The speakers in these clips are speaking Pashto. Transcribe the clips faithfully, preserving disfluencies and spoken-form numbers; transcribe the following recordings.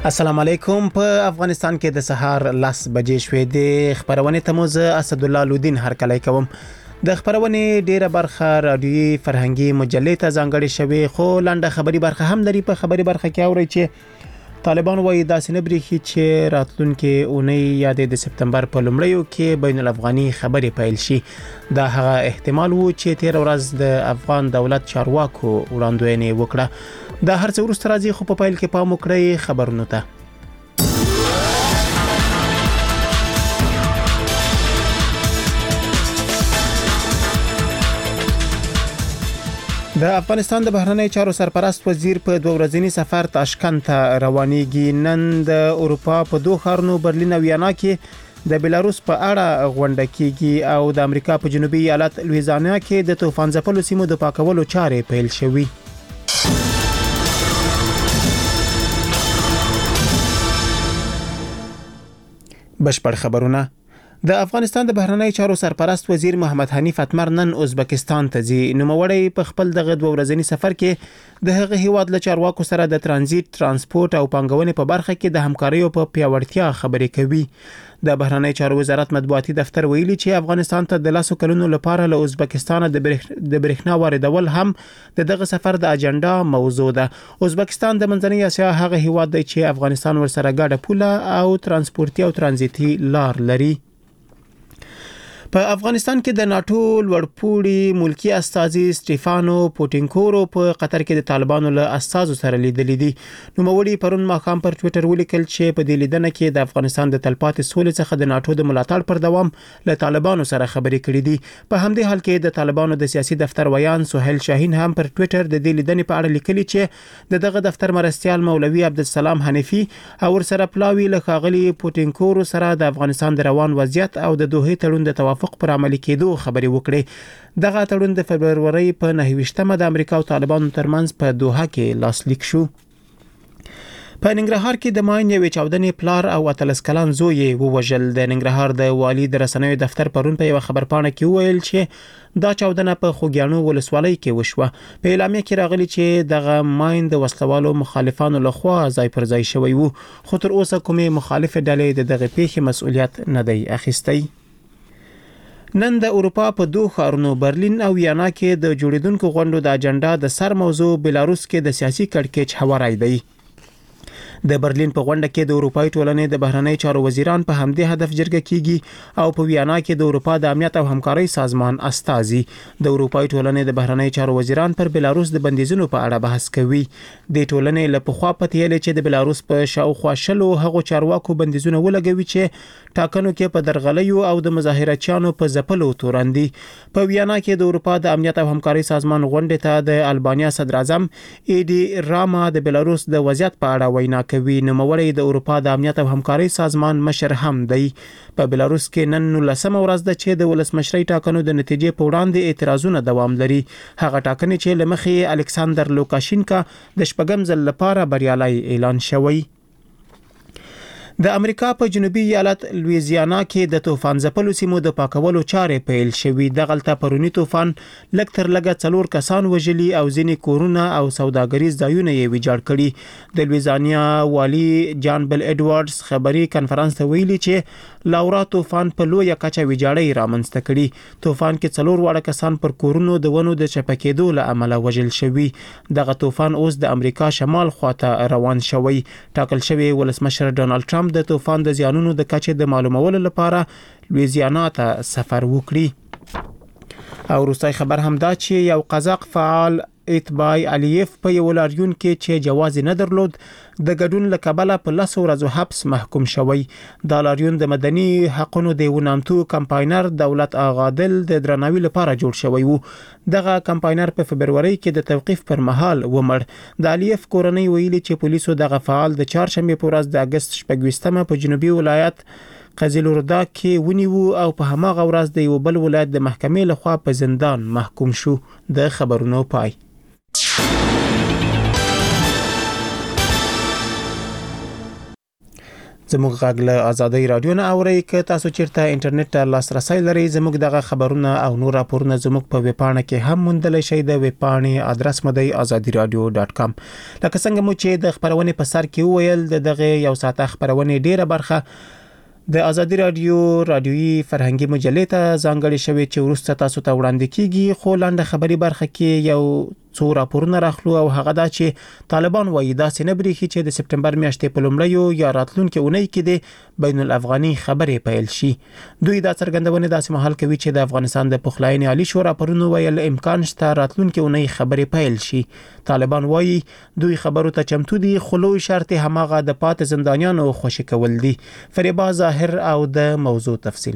السلام علیکم. په افغانستان کې د سهار لس بجې شوې د خبرونې تموز اسد الله لودین هر کله کوم. د خبرونې ډیره برخه رادیوي فرهنګي مجلې ته ځانګړې شوی، خو لنډه خبري برخه هم لري. په خبري برخه کې اوري چې طالبان وايي داسې نه بریښي چې راتلونکي اونۍ یا د سپتمبر په لومړیو کې بین الافغاني خبري پیل شي. دا هغه احتمال وو چې تیر ورځ د افغان دولت چارواکو وړاندوینه وکړه. دا هر څه وروسته راځي، خو په پیل کې پام وکړئ خبرونو ته. د افغانستان د بهرنی چارو سرپرست وزیر په دوه ورځنی سفر تاشکند ته روانېږي. نن د اروپا په دوه ښارونو برلین او ویانا کې د بیلاروس په اړه غونډه کیږي او د امریکا په جنوبي ایالت لویزانیا کې د طوفان ځپلو سیمو د پاکولو چارې پیل شوې. بشپړ خبرونه. د افغانستان د بهرنی چارو سرپرست وزیر محمد حنیف اتمر نن ازبکستان ته ځي. نوموړی په خپل دغه دوه ورځنی سفر کې د هغه هیواد له چارواکو سره د ترانزیت، ترانسپورت او پانګونې په برخه کې د همکاریو په پیاوړتیا خبرې کوي. د بهرنی چارو وزارت مطبوعاتي دفتر ویلي چې افغانستان ته د لاسو کلونو لپاره له ازبکستان د برېښنا واردول هم د دغه سفر د اجنډا موضوع ده. ازبکستان د منځنۍ اسیا هغه هیواد دی چې افغانستان ورسره ګډه پوله او ترانسپورتي او ترانزیتي لار لري. په افغانستان کې د ناتو لوړپوړي ملکی استازي سټيفانو پوټینکورو په قطر کې د طالبانو له استازو سره لیدلې دي. نوموړي پرون ماښام پر ټوئیټر ولیکل چې په دې لیدنه کې د افغانستان د تلپاتې سولې څخه د ناتو د ملاتړ پر دوام له طالبانو سره خبرې کړې دي. په همدې حال کې د طالبانو د سیاسي دفتر ویان سهیل شاهین هم پر ټوئیټر د دې لیدنې په اړه لیکلي چې د دغه دفتر مرستيال مولوي عبدالسلام حنفي او ورسره پلاوي له ښاغلي پوټینکورو سره د افغانستان د روان وضعیت او د دوه تړون د توافق پر عملي کېدو خبرې وکړي. دغه تړون د فبرورۍ په نهه ویشتمه د امریکا او طالبانو ترمنځ په دوحه کې لاسلیک شو. په ننګرهار کې د ماین یوې چاودنې پلار او اتلس کلن زوی ووژل. د ننګرهار د والي د رسنیو دفتر پرون په یو خبرپاڼه کې وویل چې دا چاودنه په خوګیانو ولسوالۍ کې وشوه. په اعلامیه کې راغلي چې دغه ماین د وسلوالو مخالفانو لخوا ځای پر ځای شوی وو، خو تر اوسه کومې مخالف ډلې د دغه پیښې مسؤلیت نه دی اخیستی. نن د اروپا په دوه ښارونو برلین او ویانا کې د جوړیدونکو غونډو د اجنډا د سر موضوع بیلاروس کې د سیاسي کړکېچ هواری دی. د برلین په غونډه کې د اروپای ټولنې د بهرنی چارو وزیران په همدې هدف جرګه کیږي او په ویانا کې د اروپا د امنیت او همکارۍ سازمان استازي د اروپای ټولنې د بهرنی چارو وزیران پر بیلاروس د بندیزونو په اړه بحث کوي. د ټولنې له پخوا پتیلې چې د بیلاروس په شاوخوا شلو هغو چارواکو بندیزونه ولګوي چې ټاکنو کې په درغلیو او د مظاهرچیانو په ځپلو تورن دي. په ویانا کې د اروپا د امنیت او همکارۍ سازمان غونډې ته د البانیا صدر اعظم ایډي راما د بیلاروس د وضعیت په اړه وینا کوي. نوموړی د اروپا د امنیت او همکارۍ سازمان مشر هم دی. په بیلاروس کې نن نولسمه ورځ ده چې د ولسمشرۍ ټاکنو د نتیجې په وړاندې اعتراضونه دوام لري. هغه ټاکنې چې له مخې الکساندر لوکاشینکا د شپږم ځل لپاره بریالي اعلان شوی. د امریکا په جنوبي ایالت لویزیانا کې د طوفان ځپلو سیمو د پاکولو چارې پیل شوې. دغلته پرونی طوفان لږ تر لږه څلور کسان وژلي او ځینې کورونه او سوداګریز ځایونه یې ویجاړ کړي. د لویزانیا والي جان بل ایډوارډز خبري کانفرنس ته ویلي چې لاورا طوفان په لویه کچه ویجاړی رامنځته کړي. طوفان کې څلور واړه کسان پر کورونو د ونو د چپکېدو له امله وژل شوي. دغه طوفان اوس د امریکا شمال خواته روان شوی. ټاکل شوی ولسمشر ډونالد ټرمپ د طوفان د زیانونو د کچې د معلومولو لپاره لویزیانا ته سفر وکړي. او وروستۍ خبر هم دا چې یو قزاق فعال اتبای علیف په یو لاریون کې چې جواز نه درلود د ګډون لکبله په لسو ورځو حبس محکوم شوی. دا لاریون د مدني حقوقو د ونامتو کمپاینر دولت آغادل د درناوي لپاره جوړ شوی وو. دغه کمپاینر په فبرورۍ کې د توقیف پر مهال ومړ. د علیف کورنۍ ویلي چې پولیسو دغه فعال د چهارشنبه په ورځ د اگست شپږویشتمه په جنوبي ولایت قزلوردا کې ونیو او په هماغه ورځ د یو بل ولایت د محکمې لخوا په زندان محکوم شو. د خبرونو پای. زموږ غږ له ازادي رادیو نه اورئ که تاسو چیرته انټرنیټ ته لاسرسي لرئ زموږ دغه خبرونه او نور راپورونه زموږ په ویب پاڼه کې هم موندلی شئ. د ویب پاڼې ادرس مو دی azadi radio dot com. لکه څنګه مو چې د خبرونې په سر کې وویل د دغه یو ساعته خبرونې ډیره برخه د ازادي رادیو رادیوي فرهنګي مجلې ته ځانګړې شوې چې وروسته تاسو ته وړاندې کیږي. خو لاندې خبري برخه کې یو څو راپورونه راخلو او هغه دا چې طالبان وایي دا سینه بریخي چې د سپټمبر میاشتې په لومړیو یا راتلونکو اونۍ کې د بین الافغاني خبرې پیل شي. دوی دا څرګندونه داسې مهال کوي چې د افغانستان د پخلاینې عالی شورا پرونو ویل امکان شته راتلونکو اونۍ خبرې پیل شي. طالبان وایي دوی خبرو ته چمتو دي خو لوی شرط هماغه د پات زندانیانو خوشی کول دي. فریبا ظاهر او د موضوع تفصیل.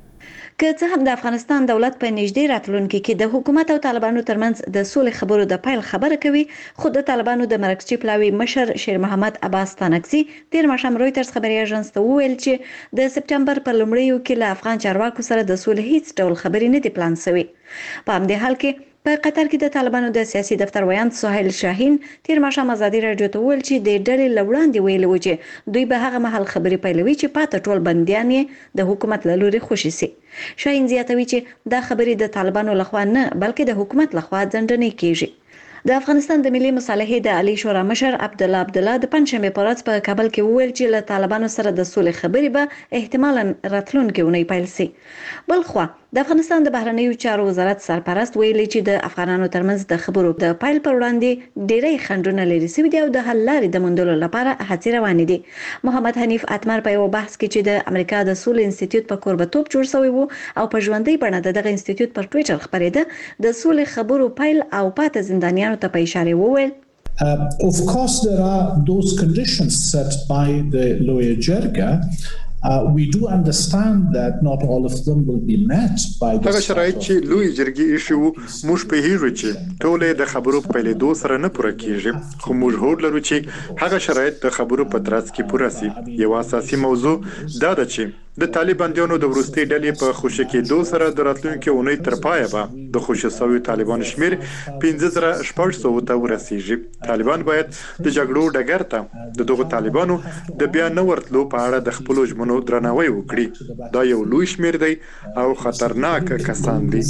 که څه هم د افغانستان دولت په نږدې راتلونکي کې د حکومت او طالبانو ترمنځ د سولې خبرو د پیل خبره کوي، خو د طالبانو د مرکزي پلاوي مشر شیر محمد عباس تانکزي تیر ماښام رويټرز خبري اژانس ته وویل چې د سپټمبر پر لومړیو کې له افغان چارواکو سره د سولې هیڅ ډول خبرې نه دي پلان شوی. په همدې حال کې په قطر کې د طالبانو د سیاسي دفتر ویاند سهیل شاهین تیر ماښام ازادي رادیو ته ویل چې د ډلې لوړاندې ویل و چې دوی به هغه مهال خبرې پیلوي چې پاته ټول بنديان د حکومت له لوري خوشي سي. شاهین زیاتوي چې دا خبرې د طالبانو لخوا نه بلکې د حکومت لخوا ځنډنې کیږي. د افغانستان د ملي مصالحې د عالی شورا مشر عبد الله عبد الله د پنځمې په ورځ په کابل کې وویل چې له طالبانو سره د سولې خبرې به احتمالاً راتلونکي اونۍ پیل شي. بل خو د افغانستان د بهرنیو چارو وزارت سرپرست ویلي چې د افغانانو ترمنځ د خبرو د پیل پر وړاندې ډېری خنډونه لري سوي دي او د حل لارې د موندلو لپاره هڅې روانې دي. محمد حنیف اتمر په یو بحث کې چې د امریکا د سولې انسټیټیوټ په کوربتوب جوړ شوی وو او په ژوندۍ بڼه دغه انسټیټیوټ پر ټوئیټر خبرېده د سولې خبرو پیل او پاته زندانیانو ته په اشاره وویل. Uh, of course, there are those conditions set by the Loya Jirga. Uh, we do understand that not all of them will be met by the هغه شرایط چې لوی جرګې ایشو موږ په هیرو چې ټول د خبرو په لیدو سره نه پوره کیږي، خو موږ هوډ لرو چې هغه شرایط د خبرو په ترڅ کې پوره شي. یو اساسي موضوع دا ده چې د طالبانو د ورستي ډلې په خوشی کېدو سره د راتلونکو اونۍ تر پایه به د خوشی سوي طالبانو شمیر پنځه زره شپږ سوه ته ورسیږي. طالبان باید د جګړو ډګر ته د دغو طالبانو د بیا نه ورتلو په اړه د خپل ژمنو درناوی وکړي. دا یو لوی شمیر دی او خطرناک کسان دي.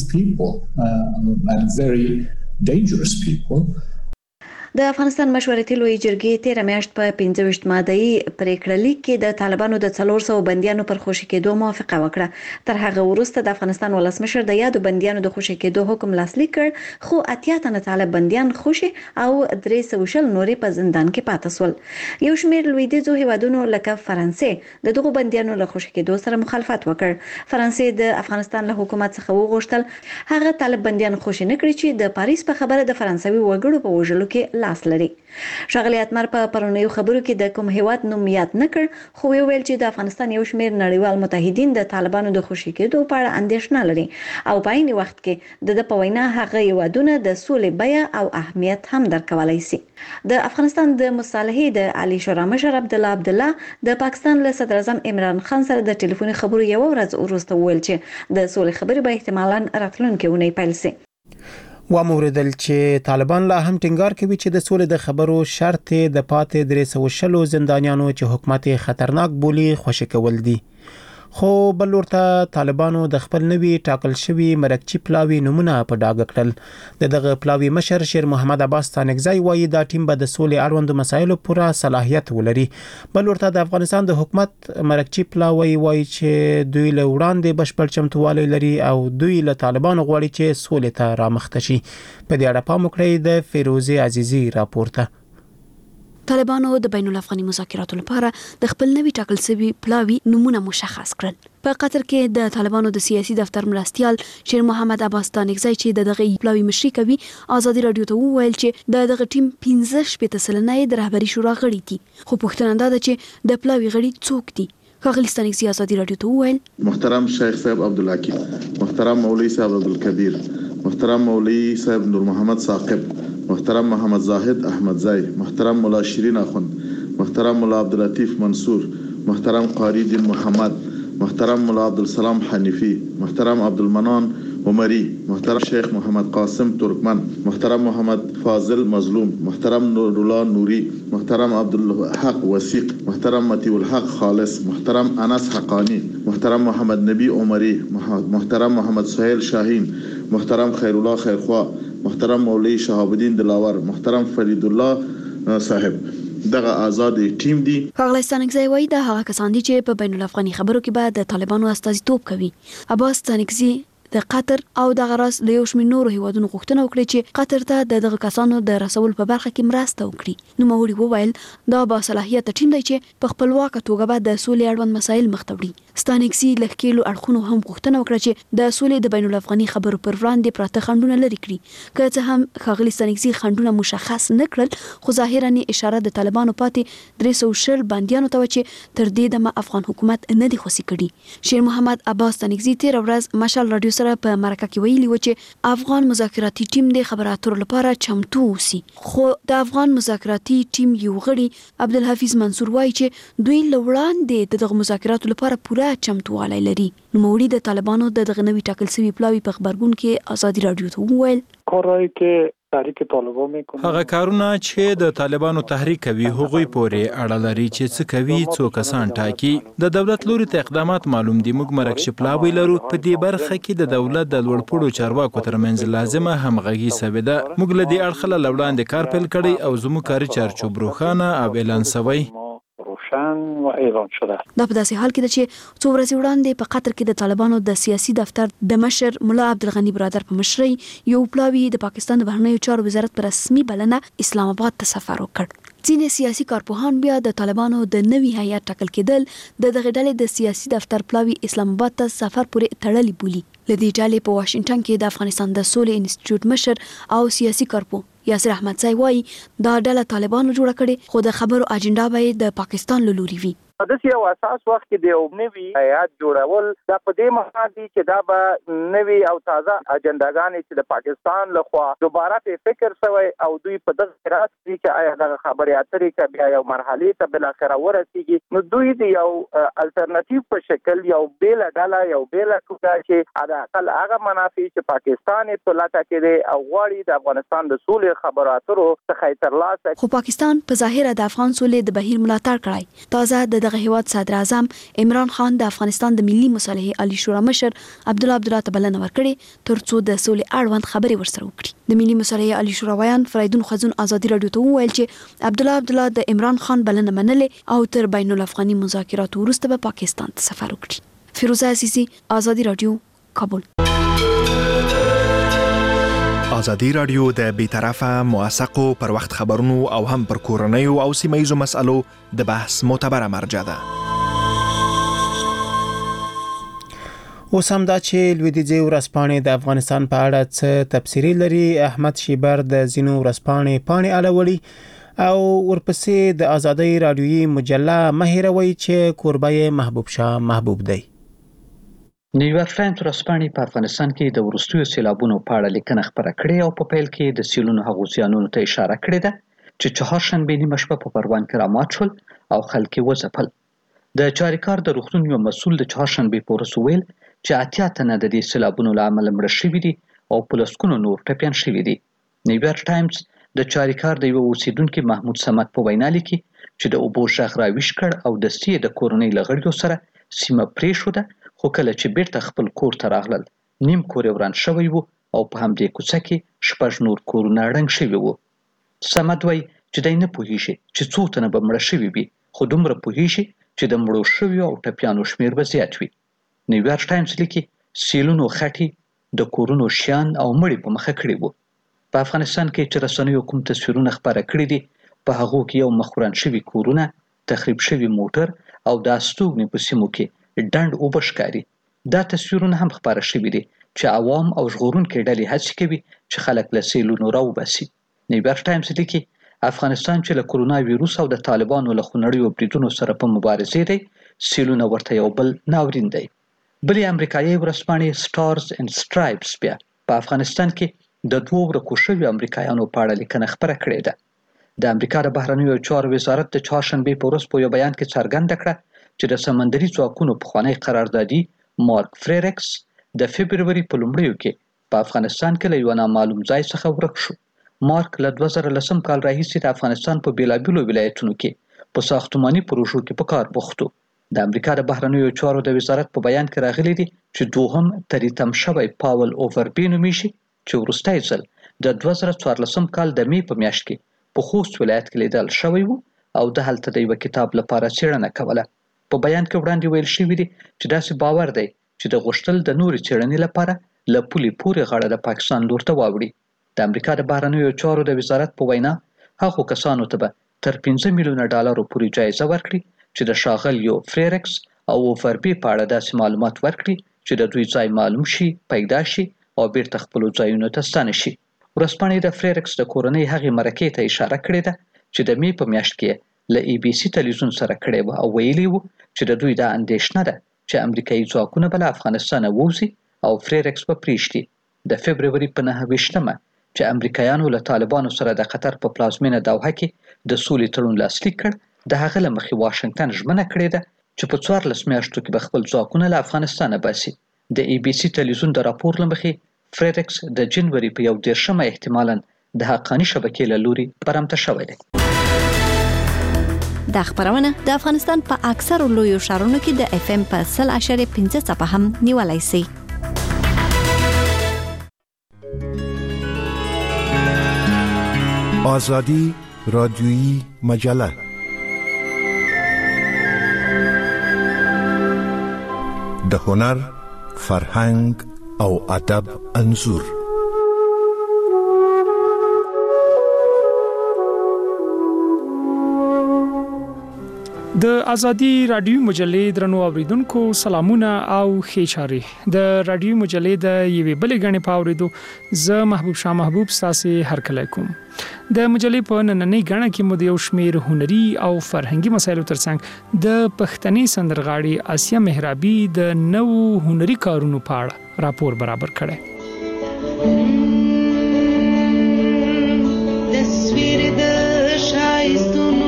د افغانستان مشورتي لوی جرګې تیر میاشت په پنځه ویشت ماده‌ای پریکړه لیک کې د طالبانو د څلور سوه بنديانو پر خوشی کېدو موافقه وکړه. تر هغه وروسته د افغانستان ولسمشر د یادو بنديانو د خوشی کېدو حکم لاسلیک کړ، خو اتیا تنه طالب بنديان خوشی او درې سوه شل نورې په زندان کې پاتې سول. یو شمېر لویدیځو هیوادونو لکه فرانسې د دغو بنديانو له خوشی کېدو سره مخالفت وکړ. فرانسې د افغانستان له حکومت څخه وغوښتل هغه طالب بنديان خوشی نه کړي چې د پاریس په خبره د فرانسوي وګړو په وژلو کې لاس لري. ښاغلی اتمر په پرونیو خبرو کې د کوم هیواد نوم یاد نه کړ، خو ویل چې د افغانستان یو شمېر نړیوال متحدین د طالبانو د خوشی کېدو په اړه اندېښنه لري او په عین وخت کې د په وینا هغه هیوادونه د سولې بیه او اهمیت هم درکولای شي. د افغانستان د مصالحې د عالی شورا مشر عبد الله عبد الله د پاکستان له صدر اعظم عمران خان سره د ټلیفوني خبرو یو ورځ وروسته ویل چې د سولې خبرې به احتمالاً راتلونکي اونۍ پیل شي. و موردل چې طالبان لا هم ټینګار کوي چې د سولې د خبرو شرط د پاتې درې سوه شل زندانیانو چې حکومت خطرناک بولی خوشی کول دي. خو بل ورته طالبانو د خپل نوي ټاکل شوی مرکزي پلاوي نمونه په ډاګه کړل. د دغه پلاوي مشر شیر محمد عباس تانکزي وایي دا ټیم به د سولې اړوند مسایلو پوره صلاحیت ولري. بل ورته د افغانستان د حکومت مرکزي پلاوي وایي چې دوی له وړاندې بشپړ چمتووالی لري او دوی له طالبانو غواړي چې سولې ته رامخته شي. په دې اړه پام وکړئ د فیروزي عزیزي راپورته. طالبانو د بین الافغاني مذاکراتو لپاره د خپل نوي ټاکل شوی پلاوي نمونه مشخص کړل. په قطر کې د طالبانو د سیاسي دفتر مرستيال شیر محمد عباس تانکزي چې د دغه پلاوي مشري کوي ازادي رادیو ته وویل چې د دغه ټیم پنځه شپږ سلنه د رهبری شورا غړي دي، خو پوښتنه ده چې د پلاوي غړي څوک دي. ښاغلی تانکزي ازادي رادیو ته وویل محترم شیخ صاحب عبدالحکیم، محترم مولوی صاحب عبدالکبیر، محترم مولوی صاحب نور محمد ثاقب، محترم محمد زاهد احمد زائی، محترم مولا شیرین اخوند، محترم مولا عبداللطیف منصور، محترم قاری دین محمد، محترم مولا عبدالسلام حنیفی، محترم عبدالمنان عمری، محترم شیخ محمد قاسم ترکمن، محترم محمد فاضل مظلوم، محترم نور الله نوری، محترم عبدالحق وثیق، محترم مطیع الحق خالص، محترم انس حقانی، محترم محمد نبی عمری، محترم محمد سهیل شاهین، محترم خیر الله خیرخوا، محترم مولوی شهاب الدین دلاور، محترم فرید الله صاحب دغه آزاد ټیم دی. ښاغلی ستانکزی وایي دا هغه کسان دي چې په بین الافغاني خبرو کې به د طالبانو استازیتوب کوي. عباس ستانکزی د قطر او د غراس له یو شمېر نورو هیوادونو غوښتنه وکړه چې قطر ته د دغه کسانو د رسول په برخه کې مرسته وکړي. نو موري وویل دا با صلاحیت ټیم دی چې په خپلواکه توګه به د سولې اړوند مسایل مخ ته وړي. ستانکزی له ښکېلو اړخونو هم غوښتنه وکړه چې د سولې د بین الافغاني خبرو پر وړاندې پراته خنډونه لرې کړي. که څه هم ښاغلي ستانکزی خنډونه مشخص نه کړل، خو ظاهرا اشاره د طالبانو پاتې درې سوه شل بندیانو ته و چې تر دې دمه افغان حکومت نه دی خوسي کړي. شیر محمد عباس ستانکزی تیر ورځ مشال رادیو سره په مرکه کې ویلي و چې افغان مذاکراتي ټیم د خبرو اترو لپاره چمتو اوسي. خو د افغان مذاکراتي ټیم یو غړي عبدالحفیظ منصور وایي چې دوی له وړاندې د دغه مذاکراتو لپاره پوره چمتووالی لري. نوموړي د طالبانو د دغه نوي ټاکل شوي پلاوي په خبرګون کې ازادي رادیو ته وویل کارهایی که تحریک طالبان میکنه، هغه کارونه چې د طالبانو تحریک کوي هغوی پورې اړه لري چې څه کوي، څو کسان ټاکي. د دولت لوري ته اقدامات معلوم دي. موږ مرکشي پلاوی لرو. په دې برخه کې د دولت د لوړپوړو چارواکو ترمنځ لازمه همغږي سوې ده. موږ له دې اړخه له وړاندې کار پیل کړی او زموږ کاري چارچوب روښانه او اعلان سوی و اعلان شده. دا په داسې حال کې ده چې څو ورځې وړاندې په قطر کې د طالبانو د سیاسي دفتر د مشر ملا عبدالغني برادر په مشرۍ یو پلاوي د پاکستان د بهرنیو چارو وزارت په رسمي بلنه اسلام آباد ته سفر وکړ. ځینې سیاسي کارپوهان بیا د طالبانو د نوي هیئت ټاکل کېدل د دغه ډلې د سیاسي دفتر پلاوي اسلام آباد ته سفر پورې تړلي بولي. لدې ډلې په واشنگټن کې د افغانستان د سولې انسټیټیوټ مشر او سیاسي کارپو یاسر احمدزی وایي دا ډله طالبانو جوړه کړې، خو د خبرو اجنډا به د پاکستان له لوري وي. د یو اساس وخت کې د یو نوي هیئت جوړول دا په دې معنی دي چې دا به نوي او تازه اجنډاګانې چې د پاکستان لخوا دوباره په فکر شوی او دوی په دغه راز کې چې آیا د خبرې اترې کې بیا یو مرحله ته بل اخره ورسیږي، نو دوی د یو الټرنیټیو په شکل یو بیل ډله یو بیل ټوکا چې ادا اقل هغه منافع چې پاکستان په لاټه کې دی او غواړي د افغانستان د سولې خبرو اترو څخه ترلاسه. خو پاکستان په ظاهره د افغان سولې د بهیر ملاتړ کړی. تازه د دغه هیواد صدر اعظم عمران خان د افغانستان د ملي مصالحې عالی شورا مشر عبدالله عبدالله ته بلنه ورکړې ترڅو د سولې اړوند خبرې ورسره وکړي. د ملي مصالحې عالی شورا ویان فریدون خزون ازادي رادیو ته وویل چې عبدالله عبدالله د عمران خان بلنه منلې او تر بین الافغاني مذاکراتو وروسته به پاکستان ته سفر وکړي. فیروزه عزیزی، ازادي رادیو، کابل. ازادي رادیو د بیطرفه موثقو پر وخت خبرونو او هم پر کورنیو او سیمه‌ییزو مسالو د بحث معتبره مرجع ده. اوس هم دا چې لویدیځي ورځپاڼې د افغانستان په اړه څه تبصرې لري. احمد شیبر د ځینو ورځپاڼې پاڼې اړولي او ورپسې د ازادي رادیویي مجله مه هېروئ چې کوربه یې محبوب شاه محبوب دی. نیویارک ټایمز ورځپاڼې په افغانستان کې د وروستیو سیلابونو په اړه لیکنه خپره کړې او په پیل کې د سیلونو هغو زیانونو ته اشاره کړې ده چې چهارشنبې نیمه شپه په پروان کې رامات شول او خلک یې وځپل. د چاریکار د روغتون یو مسؤل د چهارشنبې په ورځ وویل چې اتیا تنه د دې سیلابونو له امله مړه شوي دي او په لسګونو نور ټپیان شوي دي. نیویارک ټایمز د چاریکار د یو اوسیدونکي محمود صمد په وینا لیکي چې د اوبو غږ راویښ کړ او دستي د کورنۍ له غړیو سره سیمه پرېښوده، خو کله چې بیرته خپل کور ته راغلل نیم کور یې وران شوی و او په همدې کوڅه کې شپږ نور کورونه ړنګ شوي وو. صمد وایي چې دی نه پوهیږي چې څو تنه به مړه شوي وي، خو دومره پوهیږي چې د مړو شویو او ټپیانو شمېر به زیات وي. نیویارک ټایمز لیکي سیلونو خټې د کورونو شیان او مړي په مخه کړي وو. په افغانستان کې چې رسنیو کوم تصویرونه خپاره کړي دي په هغو کې یو مخ وران شوي کورونه، تخریب شوي موټر او د استوګنې په سیمو کې ډنډ اوبه ښکاري. دا تصویرونه هم خپاره شوي دي چې عوام او ژغورونکي ډلې هڅې کوي چې خلک له سیلونو راوباسي. نیویارک ټایمز لیکي افغانستان چې له کرونا ویروس او د طالبانو له خونړیو بریدونو سره په مبارزې دی، سیلونه ورته یو بل ناورین دی. بلې امریکایي ورځپاڼې سټارز اینډ سټرایپس بیا په افغانستان کې د دوو ورکو شویو امریکایانو په اړه لیکنه خپره کړې ده. د امریکا د بهرنیو چارو وزارت د چهارشنبې په ورځ په یو بیان کې څرګنده کړه چې د سمندري ځواکونو پخوانی قراردادي مارک فریرکس د فبروري په لومړیو کې په افغانستان کې له یو نامعلوم ځای څخه ورک شو. مارک له دوه زره لسم کال راهیسې د افغانستان په بیلابیلو ولایتونو کې په ساختماني پروژو کې په کار بوخت وو. د امریکا د بهرنیو چارو د وزارت په بیان کې راغلي دي چې دوهم تریتم شوی پاول اووربي نومیږي چې وروستی ځل د دوه زره څوارلسم کال د می په میاشت کې په خوست ولایت کې لیدل شوی وو او د هلته د یو کتاب لپاره څېړنه کوله. په بیان کې وړاندې ویل شوي دي چې داسې باور دی چې د غوښتل د نورې څېړنې لپاره له پولې پورې غاړه د پاکستان لور ته واوړي. د امریکا د بهرنیو چارو د وزارت په وینا هغو کسانو ته به تر پنځه میلیونه ډالرو پورې جایزه ورکړي چې د ښاغلیو فریرکس او اووربي په اړه داسې معلومات ورکړي چې د دوی ځای معلوم شي، پیدا شي او بیرته خپلو ځایونو ته ستانه شي. ورځپاڼې د فریرکس د کورنۍ هغې مرکې ته اشاره کړې ده چې د می په میاشت کې له ای بي سي تلویزیون سره کړې وه او ویلي وو چې د دوی دا اندېښنه ده چې امریکایي ځواکونه به له افغانستانه ووځي او فریرکس به پرېږدي. د فبروري په نهه ویشتمه چې امریکایانو له طالبانو سره د قطر په پلازمینه دوحه کې د سولې تړون لاسلیک کړ، د هغه له مخې واشنګټن ژمنه کړې ده چې په څوارلس میاشتو کې به خپل ځواکونه له افغانستانه باسي. د ای بي سي تلویزیون د راپور له مخې فریرکس د جنوري په یو دېرشمه احتمالاً د حقاني شبکې له لوري برمته شوی دی. دا خبرونه د افغانستان په اکثرو لویو ښارونو کې د اف ام په سل اعشاریه پنځه څپه هم نیولای شي. آزادی رادیویی مجله د هنر، فرهنګ او ادب انځور. د ازادي رادیو مجلې درنو اوریدونکو سلامونه او ښې چارې. د رادیو مجلې د یوې بلې غنې په اوریدو زه محبوب شاه محبوب ستاسو هرکلی کوم. د مجلې په نننۍ غنه کې مو د یو شمېر هنري او فرهنګي مسایلو ترڅنګ د پښتني سندرغاړي آسیه مهرابي د نوو هنري کارونو په اړه راپور برابر کړی. تصویر د شایستونو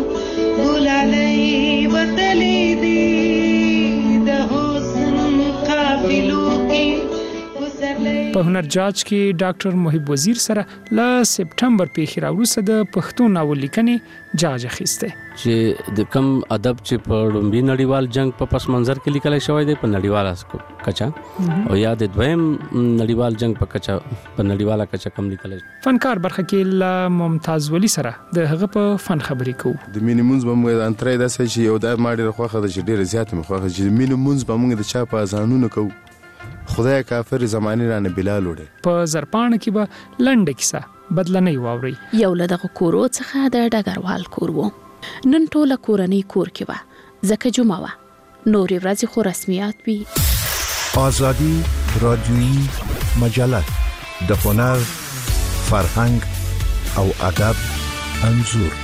ګلالۍ وتلې دي د حسن قافلو کې وسرلې. په هنر جاج کې ډاکټر محب وزیر سره ل سپټمبر پیښې راوروسته د پښتو ناول لیکنې جاج اخیسته چې د کم ادب چې په لومړي نړیوال جنگ په پس منظر کې لیکل شوی دی په نړیواله کچا او یا د دویم نړیوال جنگ په کچا په نړیواله کچا کم لیکل. فنکار برخه کې ل ممتاز ولی سره د هغه په فن خبرې کوو. د مینیمونز به موږ انترې داسې چې یو د ماډي خوخه د ډېر زیات مخه چې مینیمونز به موږ د چا په ځانونو کوو. خدای کافر زمانه رانه بلال وړي. په زرپان کې به لنډه کیسه بدلنې واوري. یو لدغه کورو څخه د ډګروال کور وو. نن ټوله کورنۍ کور کې وه ځکه جمعه وه. نورې ورځې خو رسمیات وي. آزادی رادیویی مجله د هنر، فرهنګ او ادب انځور.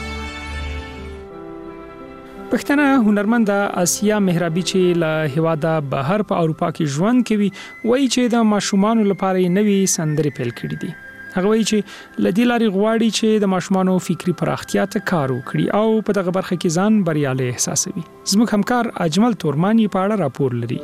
پښتنه هنرمند آسیه مهرابي چې له هیواده بهر په اروپا کې ژوند کوي وایي چې د ماشومان لپاره نوې سندرې پیل کړې دي. هغه وایي چې لدی لاري غواړي چې د ماشومان فکری پراختیا ته کار وکړي او په دغه برخه کې ځان بریالي احساسوي. زموږ همکار اجمل تورمانی په اړه راپور لري.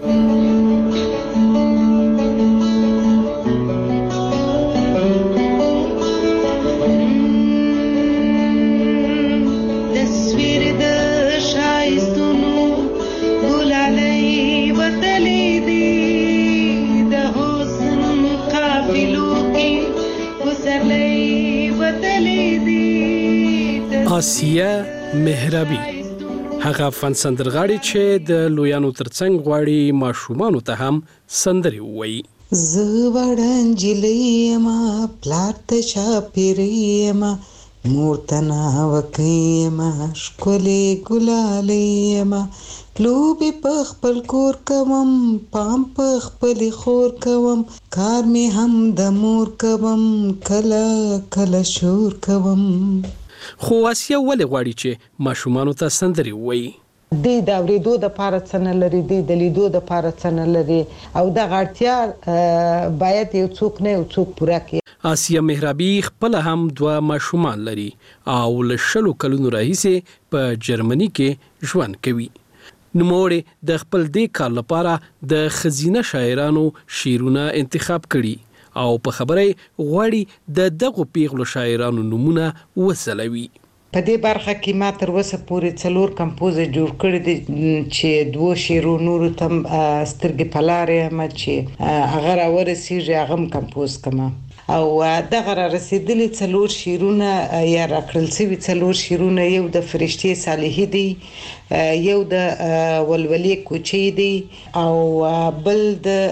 آسیه مهرابي هغه فن سندرغاړي چې د لویانو ترڅنګ غواړي ماشومانو ته هم سندري ووایي. زه وړاندې جلې ما پلار ته چاپېرې ما مور ته ناوکۍ ما ښکلې ګلالۍ ما لوبې په خپل کور کوم پام په خپلې خور کوم کار مې هم د مور کوم کله کله شور کوم. خو آسیه ولې غواړي چې ماشومانو ته سندري ووایي؟ دی د اورېدو دپاره څه نه لري، دی د لیدو دپاره څه نه لري او دغه اړتیا باید یو څوک نه یو څوک پوره کړي. آسیه مهرابي خپله هم دوه ماشومان لري او له شلو کلونو راهیسې په جرمني کې ژوند کوي. نوموړې د خپل دې کار لپاره د ښځینه شاعرانو شعرونه انتخاب کړي او په خبره غواړي د دغو پیغلو شاعرانو نمونه وسلوي. په دې برخه کې ما تر اوسه پورې څلور کمپوز جوړ کړي دي چې دوه شیرو نور تم سترګې پلارې ما چې هغه راورسیږي هغه کمپوز کما او دغه را رسیدلی څلور شیرونه یا راکړل شوی څلور شیرونه یو د فرشتي صالحي دی یو د ولولې کوچي دی او بل د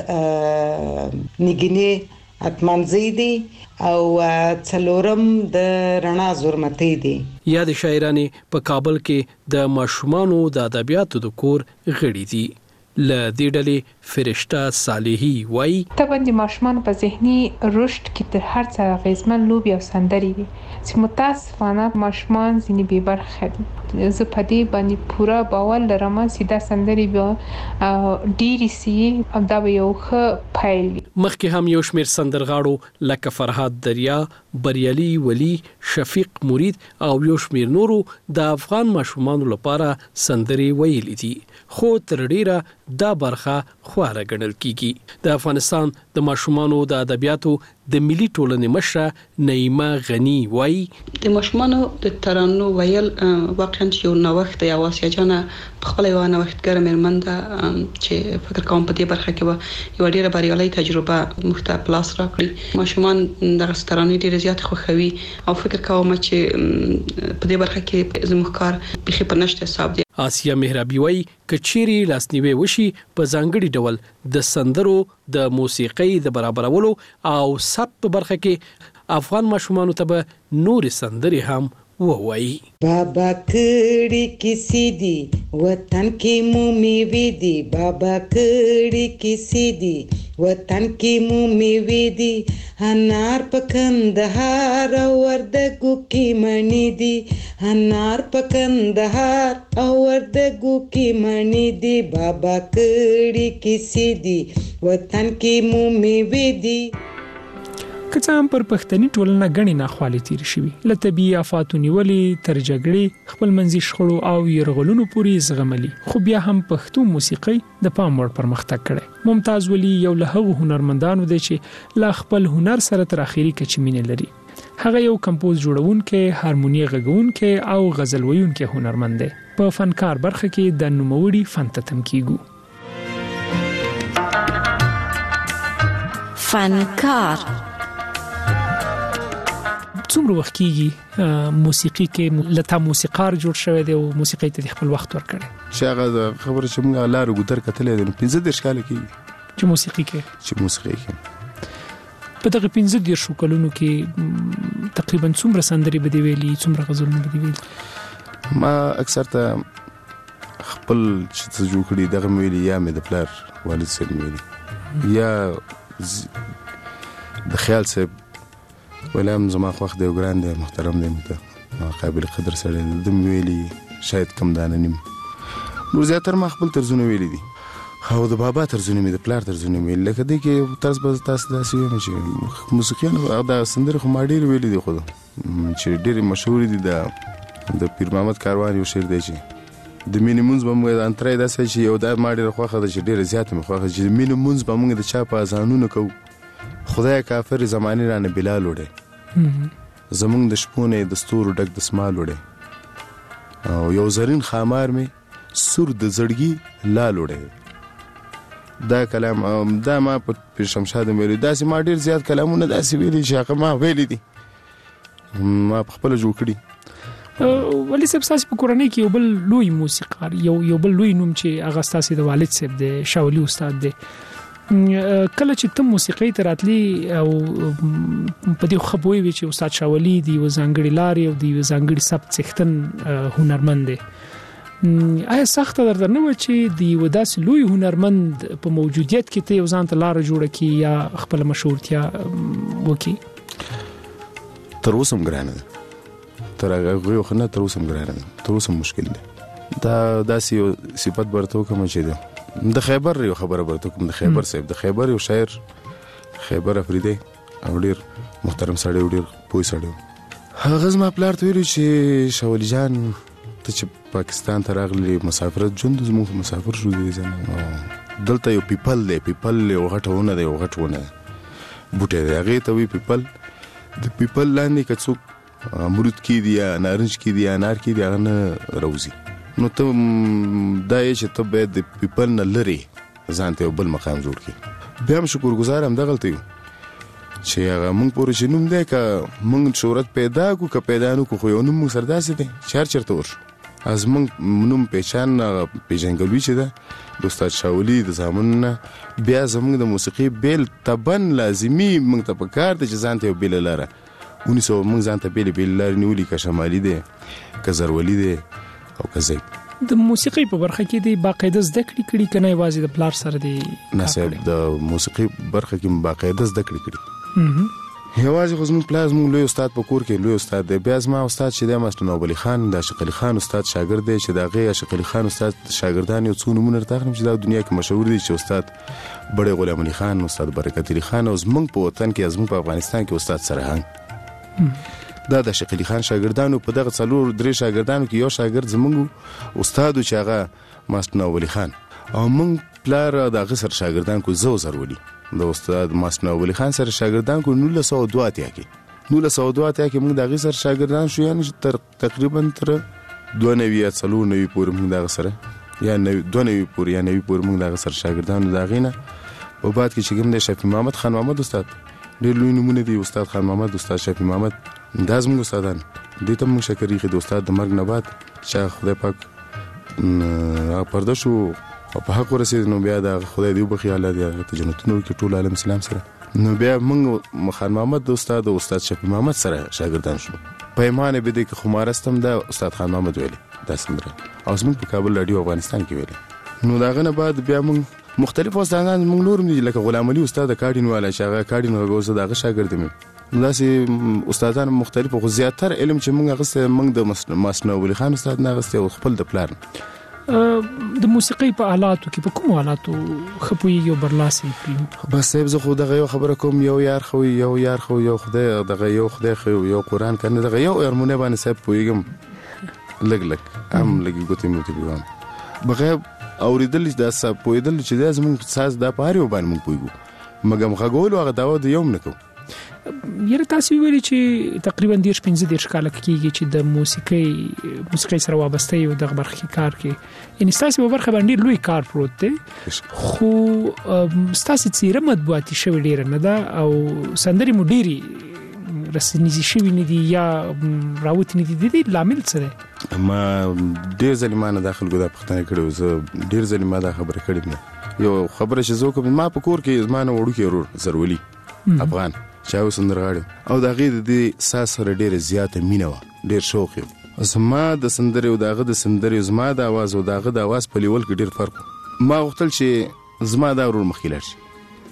نګینه اتمنځي دی او څلورم د رڼا زورمتي دی. یا د شاعرانې په کابل کې د ماشومانو د ادبیاتو د کور غړي دي. ل دې ډلې فرشته صالحي وای طبعا د ماشومان په ذهني رشد کې تر هر څه غیزمن لوبي او سندري دي چې متاسفانه ماشومان ځینې بې برخه دي. زه په دې باندې پوره باور لرم چې دا سندري به ډېری سي او دا به یو ښه پیل وي. مخکې هم یو شمېر سندرغاړو لکه فرهاد دریا، بریالي ولی، شفیق مرید او یو شمېر نورو د افغان ماشومانو لپاره سندري ویلي دي، خو تر ډیره دا برخه خواره ګڼل کیږي. د افغانستان د ماشومانو د ادبیاتو د ملي ټولنې مشره نعیمه غنی وای د ماشومانو د ترانو ویل واقعا یو نوښت دی. واسیا جان په خپل یو نوښتګر مېرمن ده چې فکر کوم په دې برخه کې به یو ډیره بریالي تجربه مختلف پلاس راکړي. ماشومان د ترانو ډیره زیات خوښوي او فکر کوم چې په دې برخه کې زموږ کار بخي په نشته حساب دی. آسیا مهرابي وای کچيري لاسنیوي وشي په ځانګړي ډول د سندرو د موسیقۍ د برابرولو او سب په برخه کې افغان ماشومانو ته به نور سندري هم ووایي. بابا کړي کسی دی وطن کې مومي وی دی، بابا کړي کسی دی وطن کې مومي وی دی، انار په کندهار او وردګو کې منی دی، انار په کندهار او وردګو کې منی دی، بابا کړي کسی دی وطن کې مومي وی دی. که څه هم پر پښتني ټولنه غني ناخوالې تیر شوي، له طبيعي آفاتو نیولې تر جګړې خپلمنځي شخړو او يرغلونو پورې زغملي، خو بیا هم پښتو موسیقي د پام وړ پرمختګ کړي. ممتاز ولی یو له هغو هنرمندانو دی چې لا خپل هنر سره تر اخیری کچې مینه لري. هغه یو کمپوز جوړونکې، هارمونی غږونکې او غزل ویونکې هنرمند دی. په فنکار برخه کې د نوموړي فن ته تم کیږو. فنکار څومره وخت کېږي موسیقي کې لته موسیقار جوړ شوی دی او موسیقي ته خپل وخت ورکړي؟ چې هغه خبره چې موږ لارو ګوتر کتلې ده پنځه دېرش کاله کېږي چې موسیقي کې چې موسیقي کې په دغه پنځه دېرش کلونو کې تقریبا څومره سندري بده ویلي، څومره غزلونه بده ویلي؟ ما اکثر ته خپل چې جوړ کړي دغه ویلي یا مې د پلار والد سره ویلي یا د خیال صاحب ولهم زما خوښ دی او ګران دی محترم دی مته قابل قدر سره د ویلي شاید کم دانه نیم نور زیاتره ما خپل طرزونه ویلي دي او د بابا طرزونه مې د پلار طرزونه ویلي لکه دی کې طرز به تاسو داسې وایم چې موسیقیان د سندرې خو ما ډېر ویلي دي خو چې ډېرې مشهور دي د د پیر محمد کاروان یو شعر دی چې د مینې مونځ به موږ انترای داسې چې یو دا ما ډېره خوښه ده چې ډېره زیاته مې خوښه چې د مینې مونځ به موږ د چا په اذانونو کوو خدای کافر زمانه رانه بلال وړي زمونږ د شپونه د ستورو ډک د سمال وړي او یو زرین خامار می سور د زړګي لال وړي. دا کلام دا ما په پیر شمشاد مې ویلي داسې ما ډیر زیات کلامونه داسې ویلي چې هغه ما ویلي دي ما په خپل جوړ کړي. ولی صاحب تاسو په کورنۍ کې یو بل لوی موسیقار یو یو بل لوی نوم چې هغه تاسو د والد صاحب دی شاولي استاد دی، کله چې تم موسیقي ته راتلی او په دې خبرې وی چې استاد شاولي دی و ځانګړي لاري او دی و ځانګړي سبت څښتن هنرمند دی، آیا سخت درته نه و چې دی و داس لوی هنرمند په موجودیت کې ته یو ځان ته لار جوړه کی یا خپل مشهورتیا وکي؟ تر اوسه ګرانه ده، تر هغه خو نه تر اوسه ګرانه ده، تر اوسه مشکل ده. دا داسې یو صفت برته کوم چې ده د خیبر یو خبره برته کوم د خیبر صاحب د خیبر یو شاعر خیبر افریدی او ډیر محترم سړی او ډیر پوه سړی هغه زما پلار ته ویلو چې شاولي جان ته چې پاکستان ته راغلی مسافرت ژوند زموږ مسافر شو دی ځنه دلته یو پیپل دی پیپل یو غټونه دی یو غټونه بوټی دی هغې ته وی پیپل د پیپل لاندې که څوک امرود کې دی یا نارنج کې دی یا انار کې دی هغه نه راوځي. نو ته دا یې چې ته باید د پیپل نه لري ځان ته بل مقام جوړ کړي. بیا هم شکرګزار هم دغلته یو چې هغه موږ پورې چې نوم دی که موږ شهرت پیدا کو که پیدا نه کو خو یو نوم موږ سره داسې دی چې هر چېرته ورشو از موږ نوم پېچان پېژندګلوي چې ده د استاد شاولي د زامنو نه بیا زموږ د موسیقي بیل طبعا لازمي موږ ته پکار دی چې ځان ته یو بیله لاره ونیسو. موږ ځان ته بیلې بیلې لارې نیولي که شمالي دی که زرولي دی او که زیب. د موسیقي په برخه کې دی باقاعده زده کړې کړي که نه یوازې د پلار سره دی؟ نه صاحب د موسیقي برخه کې باقاعده زده کړې کړي. یوازې خو زموږ پلار زموږ لوی استاد په کور کې لوی استاد دی. بیا زما استاد چې دی ماسټر نواب علي خان د عاشق علي خان استاد شاګرد دی چې د هغې عاشق علي خان استاد شاګردان یو څو نومونه درته اخلم چې دا دنیا کې مشهور دي چې استاد بړی غلام علي خان، استاد برکت علي خان او زموږ په وطن کې زموږ په افغانستان کې استاد سرهنګ. دا د عاشق علي خان شاګردانو په دغه څلور درې شاګردانو کې یو شاګرد زموږ استاد چې هغه ماسټر نواب علي خان او موږ پلار د هغه سره شاګردان کو زو زرولي د استاد ماسټر نواب علي خان سره شاګردان کو نولس سوه دوه اتیا کې نولس سوه دوه اتیا کې موږ د هغې سره شاګردان شو یعنې تر تقریبا تر دوه نوي یا څلور نوي پورې موږ د هغه سره یا دوه نوي پورې یا نوي پورې موږ د هغه سره شاګردان د هغې نه په بعد کې چې کوم دی شفیع محمد خان محمد استاد ډېر لوی نومونه دي. استاد خان محمد، استاد شفیع محمد دا زموږ استادان دې ته موږ شکر ایښی د استاد د مرګ نه بعد چې خدای پاک پرده شو او په حق ورسېد نو بیا د خدای دې وبخښي الله دې هغه ته جنتونه وکړي ټول عالم اسلام سره. نو بیا موږ خان محمد د استاد او استاد شفیع محمد سره شاګردان شو. پیمانه به دې کې خمارستم دا استاد خان محمد ویلي دا سندره او زموږ په کابل رادیو افغانستان کې ویلي. نو د هغه نه بعد بیا موږ مختلف استادان موږ نور دي لکه غلام علي استاد د کاډین والا چې هغه کاډین غوښه دغه شاګرد مې داسې استادان مختلف خو زیاتره علم چې موږ غوښته موږ د ماسټر نواب علي خان استاد نه غوښته او خپل د پلار د موسیقي په آلاتو کې په کوم آلاتو خپويږي او برلاسي کړی؟ بس صاحب زه خو دغه یو خبره کوم یو یار خو یو یار خو یو خدای دغه یو خدای خو یو قران کنه دغه یو هارمونی باندې صاحب پويګم لګ لګ هم لګي ګوتې موتی بيوم بغیر اوریدل دا څه پویدل چې دا زموږ ساز دا پاره وبان موږ پویګو مګم غوول هغه داوا د یوم نکو. یره تاسو ویلي چې تقریبا ډیر پنځه دېرش کاله کېږي چې د موسیقي موسیقي سره وابسته یو د برخې کار کې ان تاسو په برخه باندې لوی کار پروت دی خو تاسو چیرې مطبوعاتي شوی ډیر نه ده او سندري مو ډيري رسنیزي شوی نه دي یا راوت نه دي د دې لامل څه دی؟ ما ډیر ځلمانه داخل ګدا پښتنه کړو زه ډیر ځلمانه دا خبره کړم نه یو خبره چې زه کوم ما په کور کې زمانه وړو کې ورور زرولي افغان چاو سندرغاړي او دا غي د دې ساس سره ډیر زیاته مینه و ډیر شوق یو زما د سندري او داغه د سندري زما د आवाज او داغه د आवाज په لیول کې ډیر فرق ما غوښتل چې زما دا ورور مخیلر شي